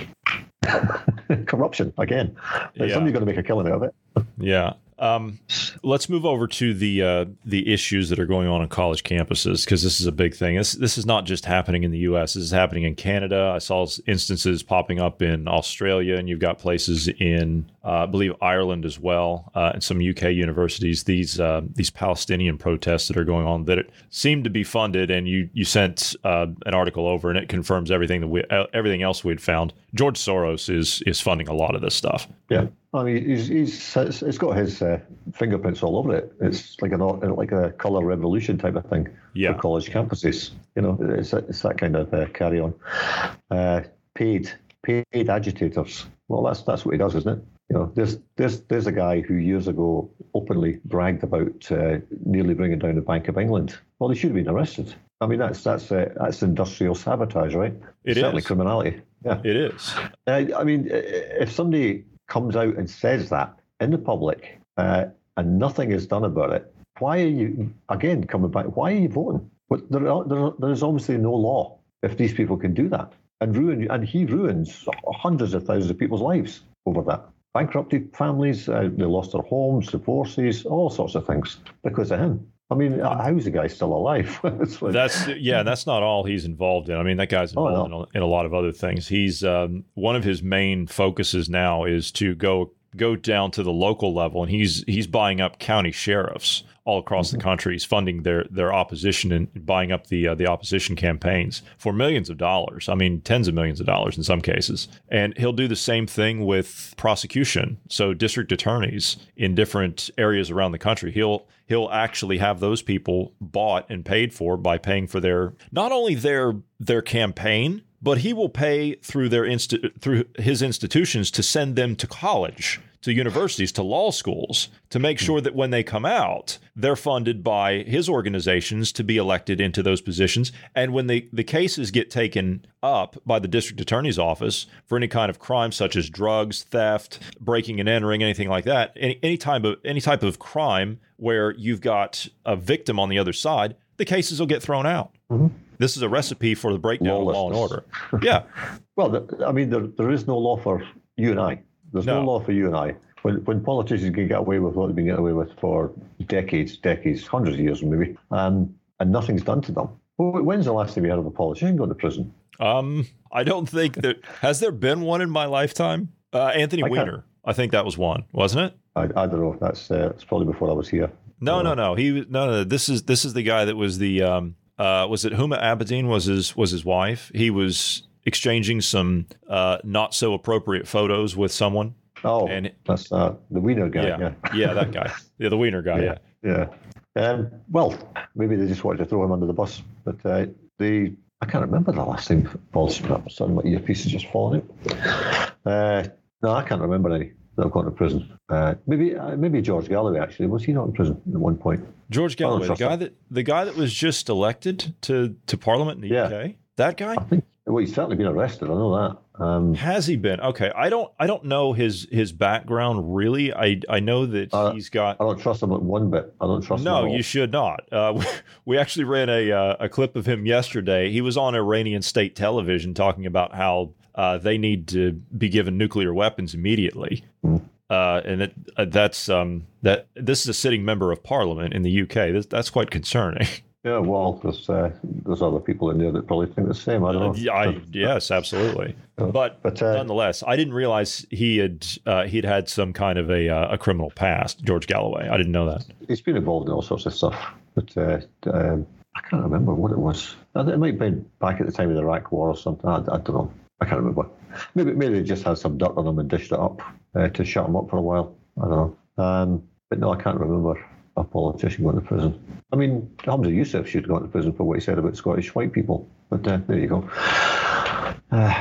Corruption again. Yeah. Somebody's going to make a killing out of it. Yeah. Um, let's move over to the uh, the issues that are going on on college campuses, because this is a big thing. This this is not just happening in the U S. This is happening in Canada. I saw instances popping up in Australia, and you've got places in, uh, I believe, Ireland as well, uh, and some U K universities. These uh, these Palestinian protests that are going on that seem to be funded. And you you sent uh, an article over, and it confirms everything that we uh, everything else we'd found. George Soros is is funding a lot of this stuff. Yeah. I mean, he's, he's it's got his uh, fingerprints all over it. It's like a like a colour revolution type of thing yeah. for college campuses. You know, it's it's that kind of uh, carry on. Uh, paid paid agitators. Well, that's that's what he does, isn't it? You know, there's there's there's a guy who years ago openly bragged about uh, nearly bringing down the Bank of England. Well, he should have been arrested. I mean, that's that's uh, that's industrial sabotage, right? It Certainly is criminality. Yeah, it is. Uh, I mean, if somebody comes out and says that in the public uh, and nothing is done about it, why are you, again, coming back, why are you voting? But there, are, there, are, there is obviously no law if these people can do that and ruin, and he ruins hundreds of thousands of people's lives over that. Bankrupted families, uh, they lost their homes, divorces, all sorts of things because of him. I mean, how is the guy still alive? like, that's yeah, that's not all he's involved in. I mean, that guy's involved oh, no. in, a, in a lot of other things. He's um, one of his main focuses now is to go go down to the local level, and he's he's buying up county sheriffs all across mm-hmm. the country. He's funding their their opposition and buying up the uh, the opposition campaigns for millions of dollars. I mean, tens of millions of dollars in some cases. And he'll do the same thing with prosecution. So district attorneys in different areas around the country, he'll he'll actually have those people bought and paid for by paying for their not only their their campaign, but he will pay through their insti- through his institutions to send them to college, to universities, to law schools, to make sure that when they come out, they're funded by his organizations to be elected into those positions. And when the, the cases get taken up by the district attorney's office for any kind of crime such as drugs, theft, breaking and entering, anything like that, any, any type of any type of crime where you've got a victim on the other side, the cases will get thrown out. Mm-hmm. This is a recipe for the breakdown of law and order. Yeah. Well, I mean, there there is no law for you and I. There's no, no law for you and I. When when politicians can get away with what they've been getting away with for decades, decades, hundreds of years maybe, um, and nothing's done to them. When's the last time you heard of a politician going to prison? Um, I don't think that. Has there been one in my lifetime? Uh, Anthony I Weiner. Can't. I think that was one, wasn't it? I, I don't know. That's uh, it's probably before I was here. No, no, no. He no, no. This is this is the guy that was the. Um, Uh, was it Huma Abedin was his was his wife? He was exchanging some uh, not so appropriate photos with someone. Oh, and that's uh, the Weiner guy. Yeah, yeah, yeah, that guy. Yeah, the Weiner guy. Yeah, yeah. yeah. Um, well, maybe they just wanted to throw him under the bus, but uh, the I can't remember the last time. Paul's suddenly my earpiece is just falling out. Uh, no, I can't remember any that have gone to prison. Uh, maybe uh, maybe George Galloway actually was he not in prison at one point? George Galloway, the guy him. that the guy that was just elected to, to Parliament in the yeah. U K. That guy? I think, well, he's certainly been arrested. I know that. Um, Has he been? Okay, I don't I don't know his his background really. I I know that uh, he's got. I don't trust him one bit. I don't trust no, him. No, you should not. Uh, we, we actually ran a uh, a clip of him yesterday. He was on Iranian state television talking about how uh, they need to be given nuclear weapons immediately. Mm. Uh, and it, uh, that's um, that. This is a sitting member of Parliament in the U K. This, that's quite concerning. Yeah, well, there's uh, there's other people in there that probably think the same. I don't know. Uh, I, yes, absolutely. Uh, but but uh, nonetheless, I didn't realize he had uh, he'd had some kind of a uh, a criminal past. George Galloway. I didn't know that. He's been involved in all sorts of stuff, but uh, um, I can't remember what it was. It might have been back at the time of the Iraq War or something. I, I don't know. I can't remember. Maybe maybe they just had some dirt on him and dished it up uh, to shut him up for a while. I don't know. Um, but no, I can't remember a politician going to prison. I mean, Hamza Yusuf should have gone to prison for what he said about Scottish white people. But uh, there you go. Uh,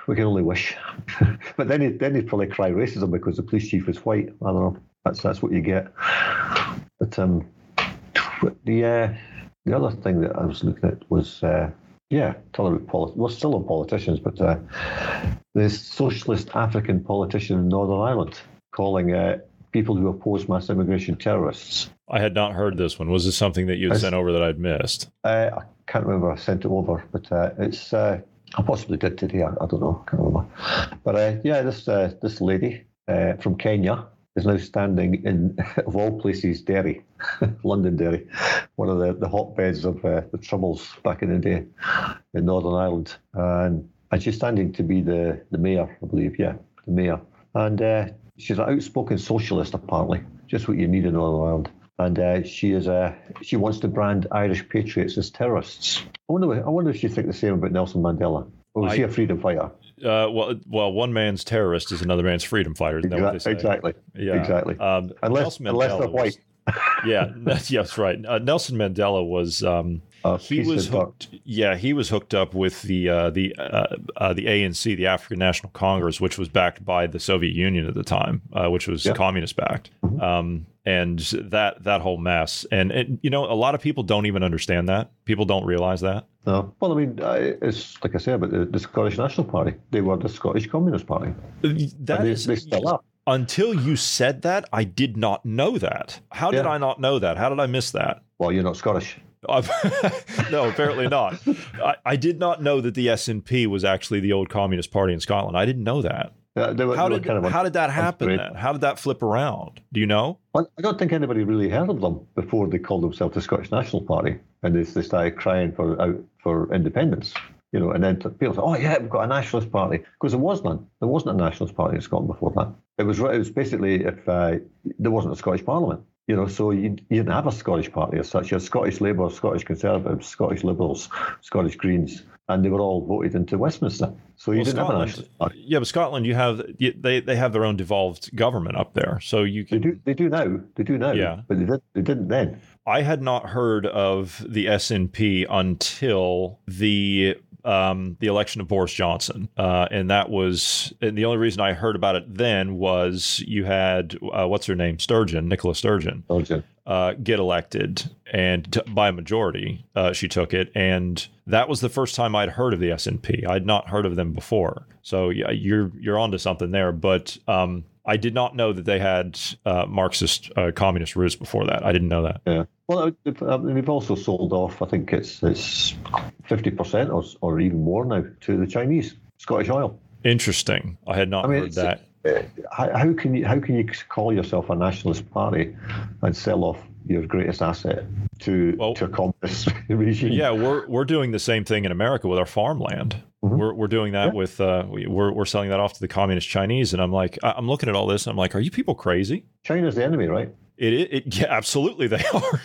we can only wish. But then, he, then he'd probably cry racism because the police chief is white. I don't know. That's that's what you get. But um, the uh, the other thing that I was looking at was uh, yeah, telling about politics. Well, still on politicians, but uh, the socialist African politician in Northern Ireland calling uh, people who oppose mass immigration terrorists. I had not heard this one. Was this something that you had sent over that I'd missed? Uh, I can't remember. I sent it over, but uh, it's. Uh, I possibly did today. I, I don't know. I can't remember. But uh, yeah, this uh, this lady uh, from Kenya is now standing in, of all places, Derry, Londonderry, one of the, the hotbeds of uh, the Troubles back in the day in Northern Ireland. And, and she's standing to be the, the mayor, I believe, yeah, the mayor. And uh, she's an outspoken socialist, apparently, just what you need in Northern Ireland. And uh, she is uh, she wants to brand Irish patriots as terrorists. I wonder, I wonder if she thinks the same about Nelson Mandela. Or was I, he a freedom fighter? Uh, well, well, one man's terrorist is another man's freedom fighter. Isn't that what they say? Exactly. Yeah. Exactly. Um, unless, unless they're white. Was, yeah. Yes, yeah, right. Uh, Nelson Mandela was. Um, uh, he was hooked. Dark. Yeah, he was hooked up with the uh, the uh, uh, the A N C, the African National Congress, which was backed by the Soviet Union at the time, uh, which was yeah. communist backed. Mm-hmm. Um, and that that whole mess, and it, you know, a lot of people don't even understand that. People don't realize that. No. Well, I mean, it's like I said about the, the Scottish National Party. They were the Scottish Communist Party. That they, is, they still are. Until you said that, I did not know that. How did yeah. I not know that? How did I miss that? Well, you're not Scottish. No, apparently not. I, I did not know that the S N P was actually the old Communist Party in Scotland. I didn't know that. Yeah, they were, how they did kind of how did that happen then? How did that flip around? Do you know? Well, I don't think anybody really heard of them before they called themselves the Scottish National Party, and they, they started crying for out for independence. You know, and then people say, "Oh yeah, we've got a nationalist party," because there was none. There wasn't a nationalist party in Scotland before that. It was it was basically if uh, there wasn't a Scottish Parliament. You know, so you, you didn't have a Scottish party as such. You had Scottish Labour, Scottish Conservatives, Scottish Liberals, Scottish Greens, and they were all voted into Westminster. So you well, didn't Scotland, have a nationalist party. Yeah, but Scotland, you have they they have their own devolved government up there, so you can. They do. They do now. They do now. Yeah, but they did. They didn't then. I had not heard of the S N P until the. Um, the election of Boris Johnson. Uh, and that was, and the only reason I heard about it then was you had, uh, what's her name? Sturgeon, Nicola Sturgeon, Sturgeon. Uh, get elected. And t- by a majority, uh, she took it. And that was the first time I'd heard of the S N P. I'd not heard of them before. So yeah, you're, you're onto something there. But um, I did not know that they had uh, Marxist uh, communist roots before that. I didn't know that. Yeah. Well, they've also sold off, I think it's it's fifty percent or, or even more now to the Chinese, Scottish Oil. Interesting. I had not I mean, heard that. Uh, how, how can you how can you call yourself a nationalist party and sell off your greatest asset to well, to a communist regime? Yeah, we're we're doing the same thing in America with our farmland. Mm-hmm. We're we're doing that yeah. with uh, we're we're selling that off to the communist Chinese, and I'm like, I'm looking at all this, and I'm like, are you people crazy? China's the enemy, right? It, it, it yeah, absolutely they are.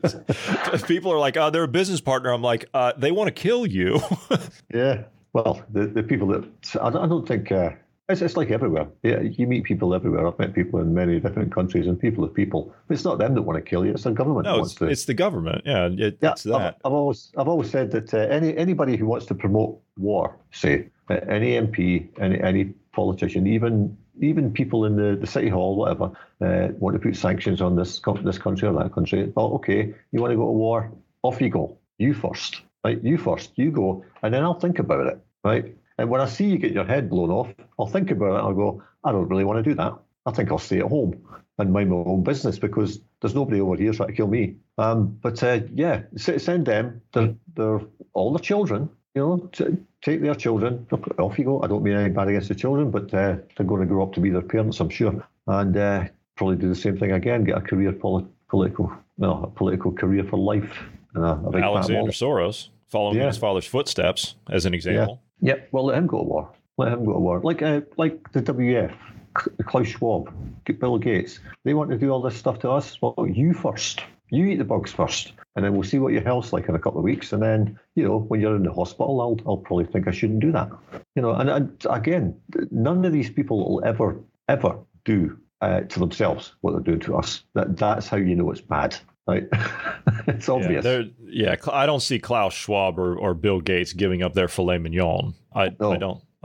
People are like, oh, they're a business partner. I'm like, uh, they want to kill you. Yeah, well, the, the people that I don't, I don't think uh, it's it's like everywhere. Yeah, you meet people everywhere. I've met people in many different countries, and people are people. But it's not them that want to kill you. It's the government. No, that it's, wants to. It's the government. Yeah, it, yeah. It's that. I've, I've always I've always said that uh, any anybody who wants to promote war, say uh, any M P, any any politician, even. Even people in the, the city hall, whatever, uh, want to put sanctions on this this country or that country. Well, okay, you want to go to war? Off you go. You first, right? You first. You go, and then I'll think about it, right? And when I see you get your head blown off, I'll think about it. And I'll go, I don't really want to do that. I think I'll stay at home and mind my own business because there's nobody over here trying to kill me. Um, but uh, yeah, send them. They're, they're all the children. You know, t- take their children, off you go. I don't mean anything bad against the children, but uh, they're going to grow up to be their parents, I'm sure, and uh, probably do the same thing again, get a career, poli- political, no, a political career for life. And a, a big Alexander Soros, following yeah. in his father's footsteps, as an example. Yeah. Yep. Well, let him go to war. Let him go to war. Like, uh, like the W F, Klaus Schwab, Bill Gates. They want to do all this stuff to us. Well, you first. You eat the bugs first, and then we'll see what your health's like in a couple of weeks. And then, you know, when you're in the hospital, I'll I'll probably think I shouldn't do that. You know, and, and again, none of these people will ever, ever do uh, to themselves what they're doing to us. That That's how you know it's bad, right? It's obvious. Yeah, yeah, I don't see Klaus Schwab or, or Bill Gates giving up their filet mignon. I, no. I don't.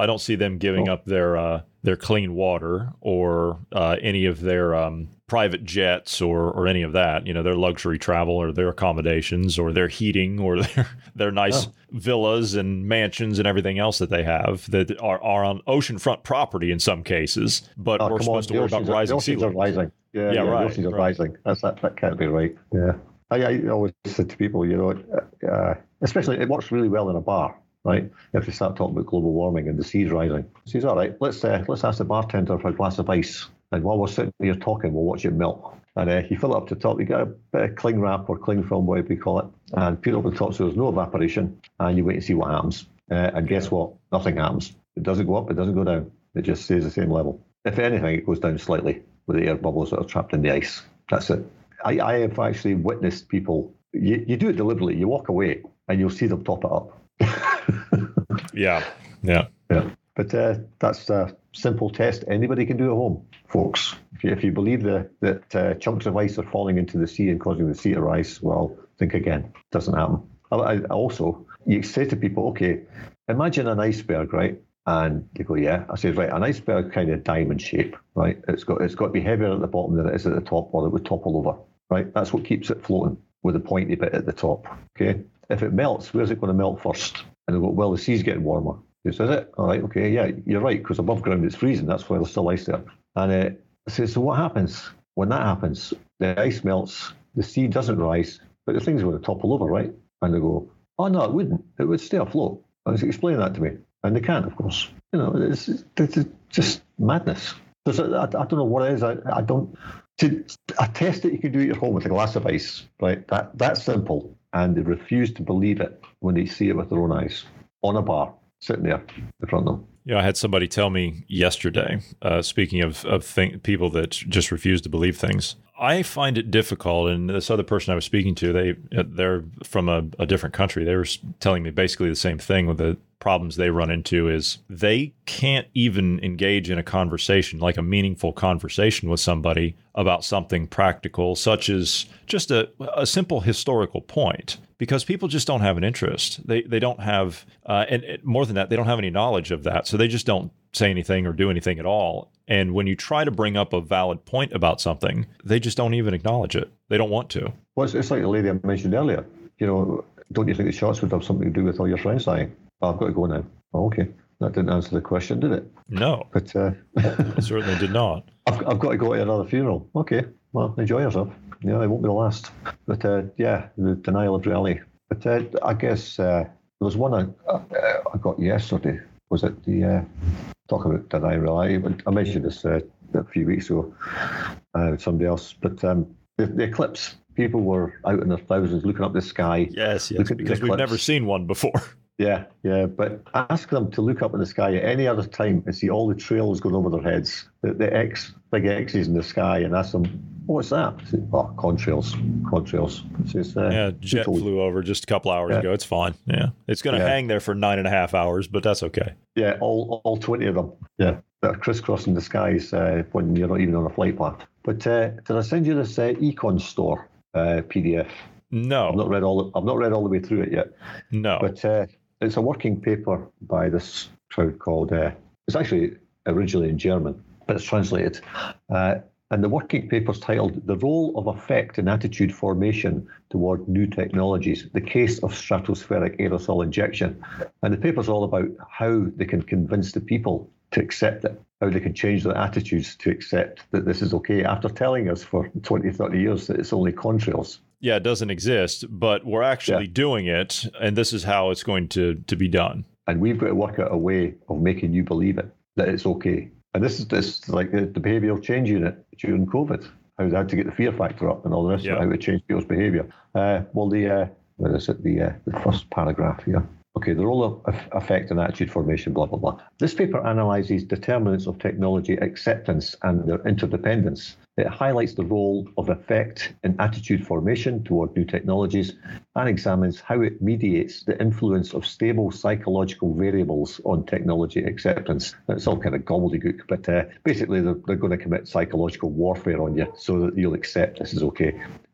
I don't see them giving oh. up their uh, their clean water or uh, any of their um, private jets or or any of that. You know, their luxury travel or their accommodations or their heating or their their nice oh. villas and mansions and everything else that they have that are, are on oceanfront property in some cases. But oh, we're supposed on, to worry about are, rising sea levels. Rising. Yeah, yeah, yeah, right. The oceans are right. rising. That's that. That can't be right. Yeah. I, I always say to people, you know, uh, especially it works really well in a bar, right? If you start talking about global warming and the seas rising, he says, all right, let's uh, let's ask the bartender for a glass of ice, and while we're sitting here talking, we'll watch it melt. And uh, you fill it up to the top, you get a bit of cling wrap or cling film, whatever we call it, and put it up the top so there's no evaporation, and you wait and see what happens. Uh, and guess what? Nothing happens. It doesn't go up, it doesn't go down. It just stays the same level. If anything, it goes down slightly with the air bubbles that are trapped in the ice. That's it. I, I have actually witnessed people, you, you do it deliberately, you walk away and you'll see them top it up. yeah, yeah. Yeah. But uh, that's a simple test anybody can do at home, folks. If you, if you believe the, that uh, chunks of ice are falling into the sea and causing the sea to rise, well, think again. It doesn't happen. I, I also, you say to people, okay, imagine an iceberg, right? And they go, yeah. I say, right, an iceberg kind of diamond shape, right? It's got it's got to be heavier at the bottom than it is at the top, or it would topple over, right? That's what keeps it floating, with the pointy bit at the top, okay? If it melts, where's it going to melt first? And they go, well, the sea's getting warmer. He says, is it? All right, okay, yeah, you're right, because above ground it's freezing. That's why there's still ice there. And uh, I say, so what happens? When that happens, the ice melts, the sea doesn't rise, but the thing's going to topple over, right? And they go, oh, no, it wouldn't. It would stay afloat. I was explaining that to me. And they can't, of course. You know, it's, it's just madness. There's a, I, I don't know what it is. I, I don't... To, a test that you can do at your home with a glass of ice, right? That That's simple. And they refuse to believe it when they see it with their own eyes on a bar, sitting there in front of them. Yeah, I had somebody tell me yesterday, uh, speaking of, of th- people that just refuse to believe things, I find it difficult, and this other person I was speaking to, they, they're from a, a different country. They were telling me basically the same thing with the problems they run into is they can't even engage in a conversation, like a meaningful conversation with somebody about something practical, such as just a, a simple historical point, because people just don't have an interest. They they don't have, uh, and, and more than that, they don't have any knowledge of that. So they just don't say anything or do anything at all. And when you try to bring up a valid point about something, they just don't even acknowledge it. They don't want to. Well, it's, it's like the lady I mentioned earlier. You know, don't you think the shots would have something to do with all your friends dying? Oh, I've got to go now. Oh, okay. That didn't answer the question, did it? No. But uh, it certainly did not. I've, I've got to go to another funeral. Okay. Well, enjoy yourself. Yeah, it won't be the last. But uh, yeah, the denial of reality. But uh, I guess uh, there was one I, uh, I got yesterday. Was it the uh, talk about denial of reality? I mentioned this uh, a few weeks ago uh, with somebody else. But um, the, the eclipse. People were out in their thousands looking up the sky. Yes, yes, because we've never seen one before. Yeah, yeah, but ask them to look up in the sky at any other time and see all the trails going over their heads, the, the X, big X's in the sky, and ask them, what's that? Say, oh, contrails, contrails. It's, uh, yeah, jet people, flew over just a couple hours yeah. ago. It's fine. Yeah, it's going to yeah. hang there for nine and a half hours, but that's okay. Yeah, all all twenty of them. Yeah, that are crisscrossing the skies uh, when you're not even on a flight path. But uh, did I send you this uh, Econ Store uh, P D F? No, I've not read all. The, I've not read all the way through it yet. No, but. Uh, It's a working paper by this crowd called, uh, it's actually originally in German, but it's translated. Uh, and the working paper's titled, The Role of Affect in Attitude Formation Toward New Technologies, the Case of Stratospheric Aerosol Injection. And the paper's all about how they can convince the people to accept it, how they can change their attitudes to accept that this is okay, after telling us for twenty, thirty years that it's only contrails. Yeah, it doesn't exist, but we're actually yeah. doing it, and this is how it's going to, to be done. And we've got to work out a way of making you believe it, that it's okay. And this is this like the, the behavioural change unit during COVID, how how to get the fear factor up and all the rest yeah. of it, how to change people's behaviour. Uh, well, the uh, where is it? The uh, the first paragraph here. Okay, the role of affect and attitude formation, blah, blah, blah. This paper analyses determinants of technology acceptance and their interdependence. It highlights the role of affect in attitude formation toward new technologies and examines how it mediates the influence of stable psychological variables on technology acceptance. It's all kind of gobbledygook, but uh, basically they're, they're going to commit psychological warfare on you so that you'll accept this is okay.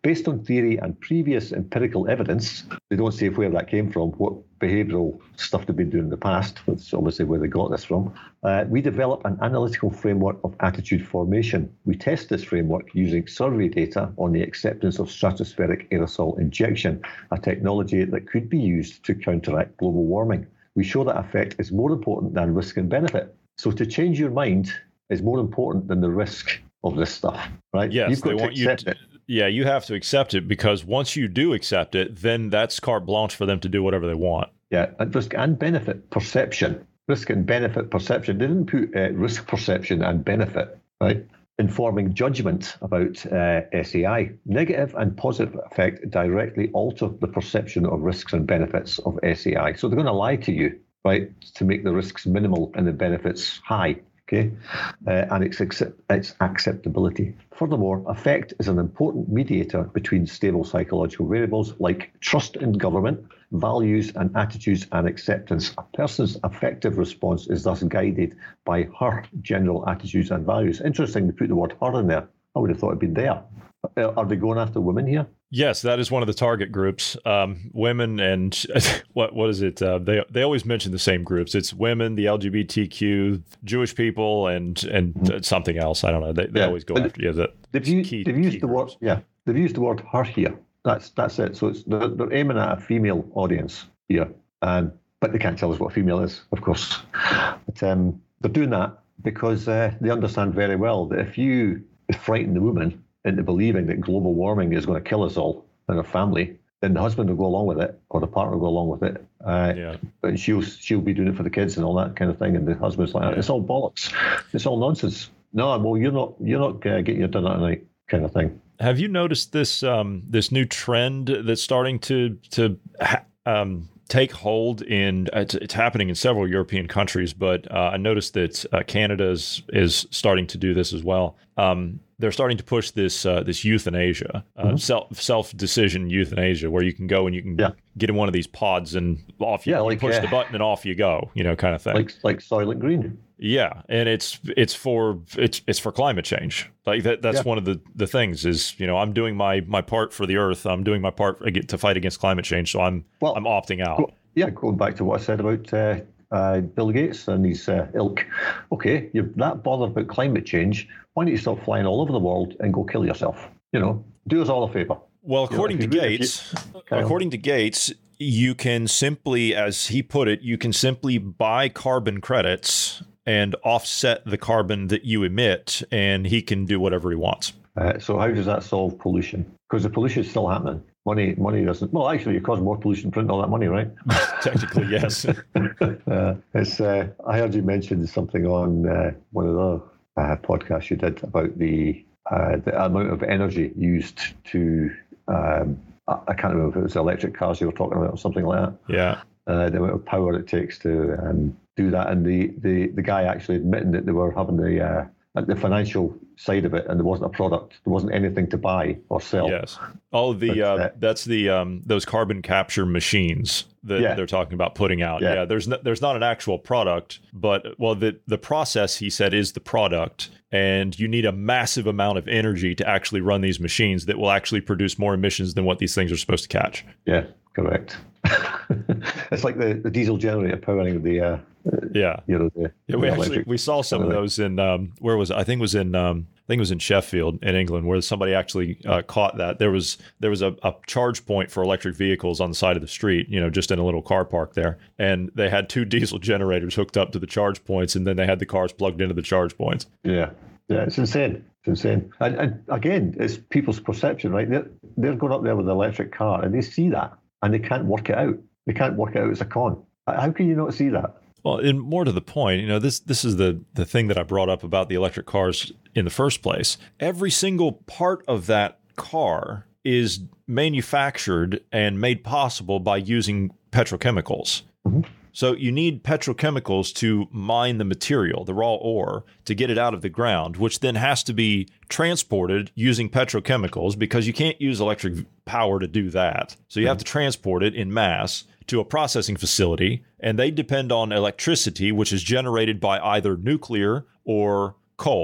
based on theory and previous empirical evidence. They don't say where that came from, what behavioural stuff they've been doing in the past. That's obviously where they got this from. Uh, we develop an analytical framework of attitude formation. We test this framework using survey data on the acceptance of stratospheric aerosol injection, a technology that could be used to counteract global warming. We show that effect is more important than risk and benefit. So to change your mind is more important than the risk of this stuff, right? Yes, You've got they to want you accept to, it. Yeah, you have to accept it, because once you do accept it, then that's carte blanche for them to do whatever they want. Yeah, and risk and benefit perception. Risk and benefit perception. They didn't put uh, risk perception and benefit, right? Informing judgment about uh, S A I. Negative and positive effect directly alter the perception of risks and benefits of S A I. So they're going to lie to you, right, to make the risks minimal and the benefits high. Okay, uh, and its, accept, its acceptability. Furthermore, affect is an important mediator between stable psychological variables like trust in government, values and attitudes, and acceptance. A person's affective response is thus guided by her general attitudes and values. Interesting to put the word her in there. I would have thought it'd been there. Are they going after women here? Yes, that is one of the target groups. Um, women and what what is it? Uh, they they always mention the same groups. It's women, the L G B T Q, Jewish people, and and mm-hmm. something else. I don't know. They they yeah. always go but after yeah. The they've used, key, they've used key the word yeah. They've used the word her here. That's that's it. So it's they're, they're aiming at a female audience here, and but they can't tell us what a female is, of course. But um, they're doing that because uh, they understand very well that if you frighten the woman into believing that global warming is going to kill us all and our family, then the husband will go along with it, or the partner will go along with it. Uh, yeah. But she'll she'll be doing it for the kids and all that kind of thing. And the husband's like, yeah. it's all bollocks. It's all nonsense. No, well, you're not you're not uh, getting your dinner tonight, kind of thing. Have you noticed this um, this new trend that's starting to to ha- um, take hold in? It's, it's happening in several European countries, but uh, I noticed that uh, Canada is, is starting to do this as well. Um, they're starting to push this uh, this euthanasia, uh, mm-hmm. self self decision euthanasia, where you can go and you can yeah. get in one of these pods and off you, yeah, like, you push uh, the button and off you go, you know, kind of thing. Like like Soylent Green. Yeah, and it's it's for it's it's for climate change. Like that that's yeah. one of the, the things is, you know, I'm doing my, my part for the earth. I'm doing my part to fight against climate change. So I'm well, I'm opting out. Go, yeah, going back to what I said about uh, uh, Bill Gates and his uh, ilk. Okay, you're that bothered about climate change. Why don't you stop flying all over the world and go kill yourself? You know, do us all a favor. Well, according you know, to Gates, you, according on. to Gates, you can simply, as he put it, you can simply buy carbon credits and offset the carbon that you emit, and he can do whatever he wants. Uh, so how does that solve pollution? Because the pollution is still happening. Money money doesn't... Well, actually, you cause more pollution printing all that money, right? Technically, yes. uh, it's. Uh, I heard you mention something on uh, one of the uh, podcasts you did about the uh, the amount of energy used to... Um, I can't remember if it was electric cars you were talking about or something like that. Yeah. Uh, the amount of power it takes to um, do that, and the, the, the guy actually admitting that they were having the uh, the financial side of it, and there wasn't a product, there wasn't anything to buy or sell. Yes, all of the but, uh, uh, that's the um, those carbon capture machines that yeah. they're talking about putting out. Yeah, yeah there's no, there's not an actual product, but well, the the process, he said, is the product, and you need a massive amount of energy to actually run these machines that will actually produce more emissions than what these things are supposed to catch. Yeah, correct. It's like the, the diesel generator powering the uh, yeah you know the, yeah we the actually we saw some of those in um where was it? I think it was in um I think it was in Sheffield in England, where somebody actually uh, caught that there was there was a, a charge point for electric vehicles on the side of the street, you know, just in a little car park there, and they had two diesel generators hooked up to the charge points, and then they had the cars plugged into the charge points. Yeah, yeah, it's insane. It's insane. And, and again, it's people's perception, right? They're they're going up there with an electric car, and they see that, and they can't work it out. They can't work it out as a con. How can you not see that? Well, and more to the point, you know, this this is the the thing that I brought up about the electric cars in the first place. Every single part of that car is manufactured and made possible by using petrochemicals. Mm-hmm. So you need petrochemicals to mine the material, the raw ore, to get it out of the ground, which then has to be transported using petrochemicals, because you can't use electric power to do that. So you have to transport it in mass to a processing facility, and they depend on electricity, which is generated by either nuclear or coal,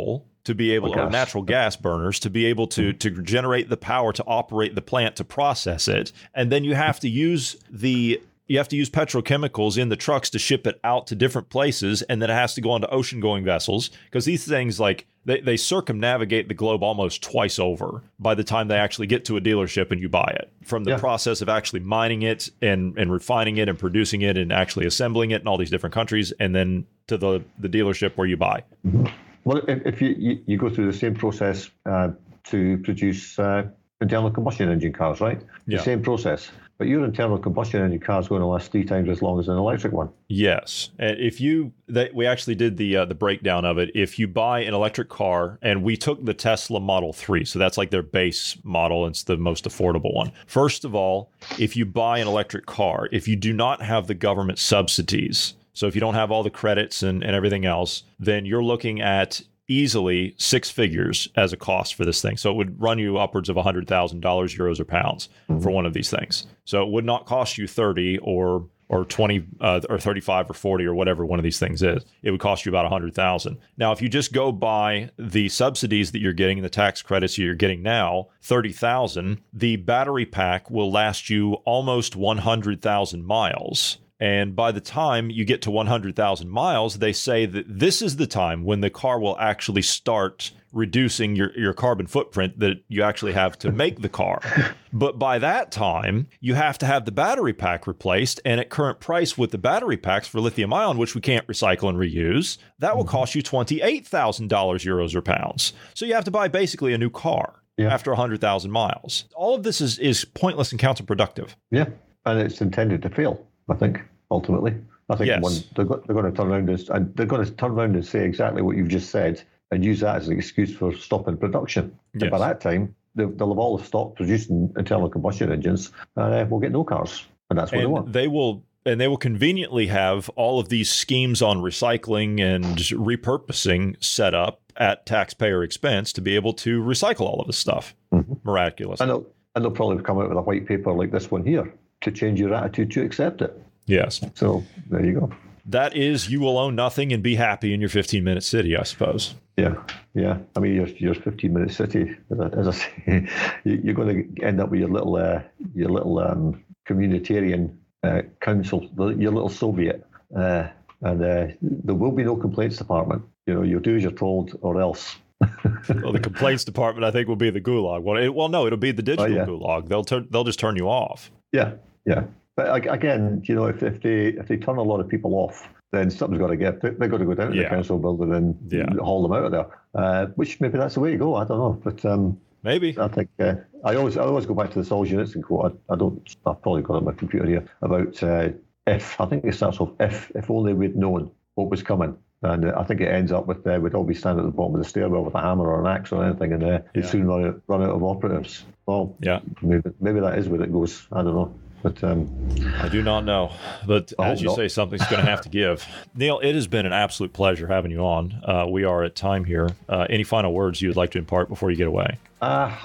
to be able, or, or natural gas burners to be able to to generate the power to operate the plant to process it, and then you have to use the you have to use petrochemicals in the trucks to ship it out to different places, and then it has to go onto ocean-going vessels because these things like they, they circumnavigate the globe almost twice over by the time they actually get to a dealership and you buy it. From the yeah. process of actually mining it and, and refining it and producing it and actually assembling it in all these different countries, and then to the, the dealership where you buy. Mm-hmm. Well, if, if you, you, you go through the same process uh, to produce uh, internal combustion engine cars, right? The yeah. same process. But your internal combustion engine car is going to last three times as long as an electric one. Yes. If you, that we actually did the uh, the breakdown of it. If you buy an electric car, and we took the Tesla Model three, so that's like their base model. It's the most affordable one. First of all, if you buy an electric car, if you do not have the government subsidies, so if you don't have all the credits and, and everything else, then you're looking at easily six figures as a cost for this thing. So it would run you upwards of one hundred thousand dollars, euros or pounds mm-hmm. for one of these things. So it would not cost you thirty or or twenty uh, or thirty-five or forty or whatever one of these things is. It would cost you about one hundred thousand. Now, if you just go by the subsidies that you're getting and the tax credits you're getting now, thirty thousand, the battery pack will last you almost one hundred thousand miles. And by the time you get to one hundred thousand miles, they say that this is the time when the car will actually start reducing your, your carbon footprint that you actually have to make the car. But by that time, you have to have the battery pack replaced. And at current price with the battery packs for lithium ion, which we can't recycle and reuse, that will cost you twenty-eight thousand dollars, euros or pounds. So you have to buy basically a new car yeah. after one hundred thousand miles. All of this is, is pointless and counterproductive. Yeah, and it's intended to fail, I think. Ultimately, I think yes. one, they're, go, they're going to turn around and, and they're going to turn around and say exactly what you've just said and use that as an excuse for stopping production. Yes. And by that time, they, they'll have all stopped producing internal combustion engines, and uh, we'll get no cars, and that's what and they want. They will, and they will conveniently have all of these schemes on recycling and repurposing set up at taxpayer expense to be able to recycle all of this stuff. Mm-hmm. Miraculous. And they'll, and they'll probably come out with a white paper like this one here to change your attitude to accept it. Yes. So there you go. That is, you will own nothing and be happy in your fifteen-minute city, I suppose. Yeah, yeah. I mean, your your fifteen-minute city, as I, as I say, you're going to end up with your little uh, your little um, communitarian uh, council, your little Soviet, uh, and uh, there will be no complaints department. You know, you'll do as you're told, or else. Well, the complaints department, I think, will be the gulag. Well, it, well no, it'll be the digital oh, yeah. gulag. They'll turn, they'll just turn you off. Yeah, yeah. But again, you know, if, if they if they turn a lot of people off, then something's got to get. They've got to go down to yeah. the council building and yeah. haul them out of there. Uh, which maybe that's the way to go. I don't know, but um, maybe I think uh, I always I always go back to the Solzhenitsyn quote. I, I don't. I've probably got it on my computer here about uh, if I think it starts off if if only we'd known what was coming. And uh, I think it ends up with uh, we'd all be standing at the bottom of the stairwell with a hammer or an axe or anything, and uh, you'd yeah. soon run out, run out of operatives. Well, yeah, maybe maybe that is where it goes. I don't know. But um, I do not know. But as you not. say, something's going to have to give. Neil, it has been an absolute pleasure having you on. Uh, we are at time here. Uh, any final words you would like to impart before you get away? Uh,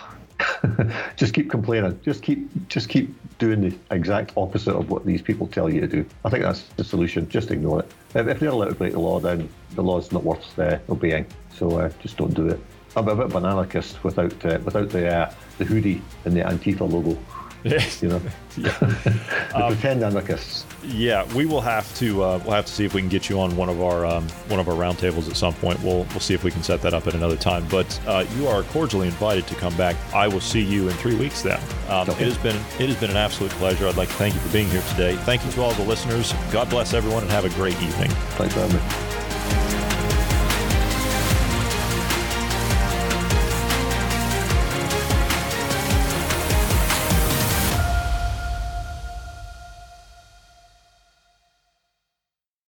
just keep complaining. Just keep just keep doing the exact opposite of what these people tell you to do. I think that's the solution. Just ignore it. If, if they're allowed to break the law, then the law's not worth uh, obeying. So uh, just don't do it. I'm a bit of an anarchist without uh, without the uh, the hoodie and the Antifa logo. Yes. You know, yeah. the um, pretend anarchists. Yeah, we will have to uh, we'll have to see if we can get you on one of our um, one of our roundtables at some point. We'll we'll see if we can set that up at another time. But uh, you are cordially invited to come back. I will see you in three weeks then. Um, okay. It has been it has been an absolute pleasure. I'd like to thank you for being here today. Thank you to all the listeners. God bless everyone, and have a great evening. Thanks for having me.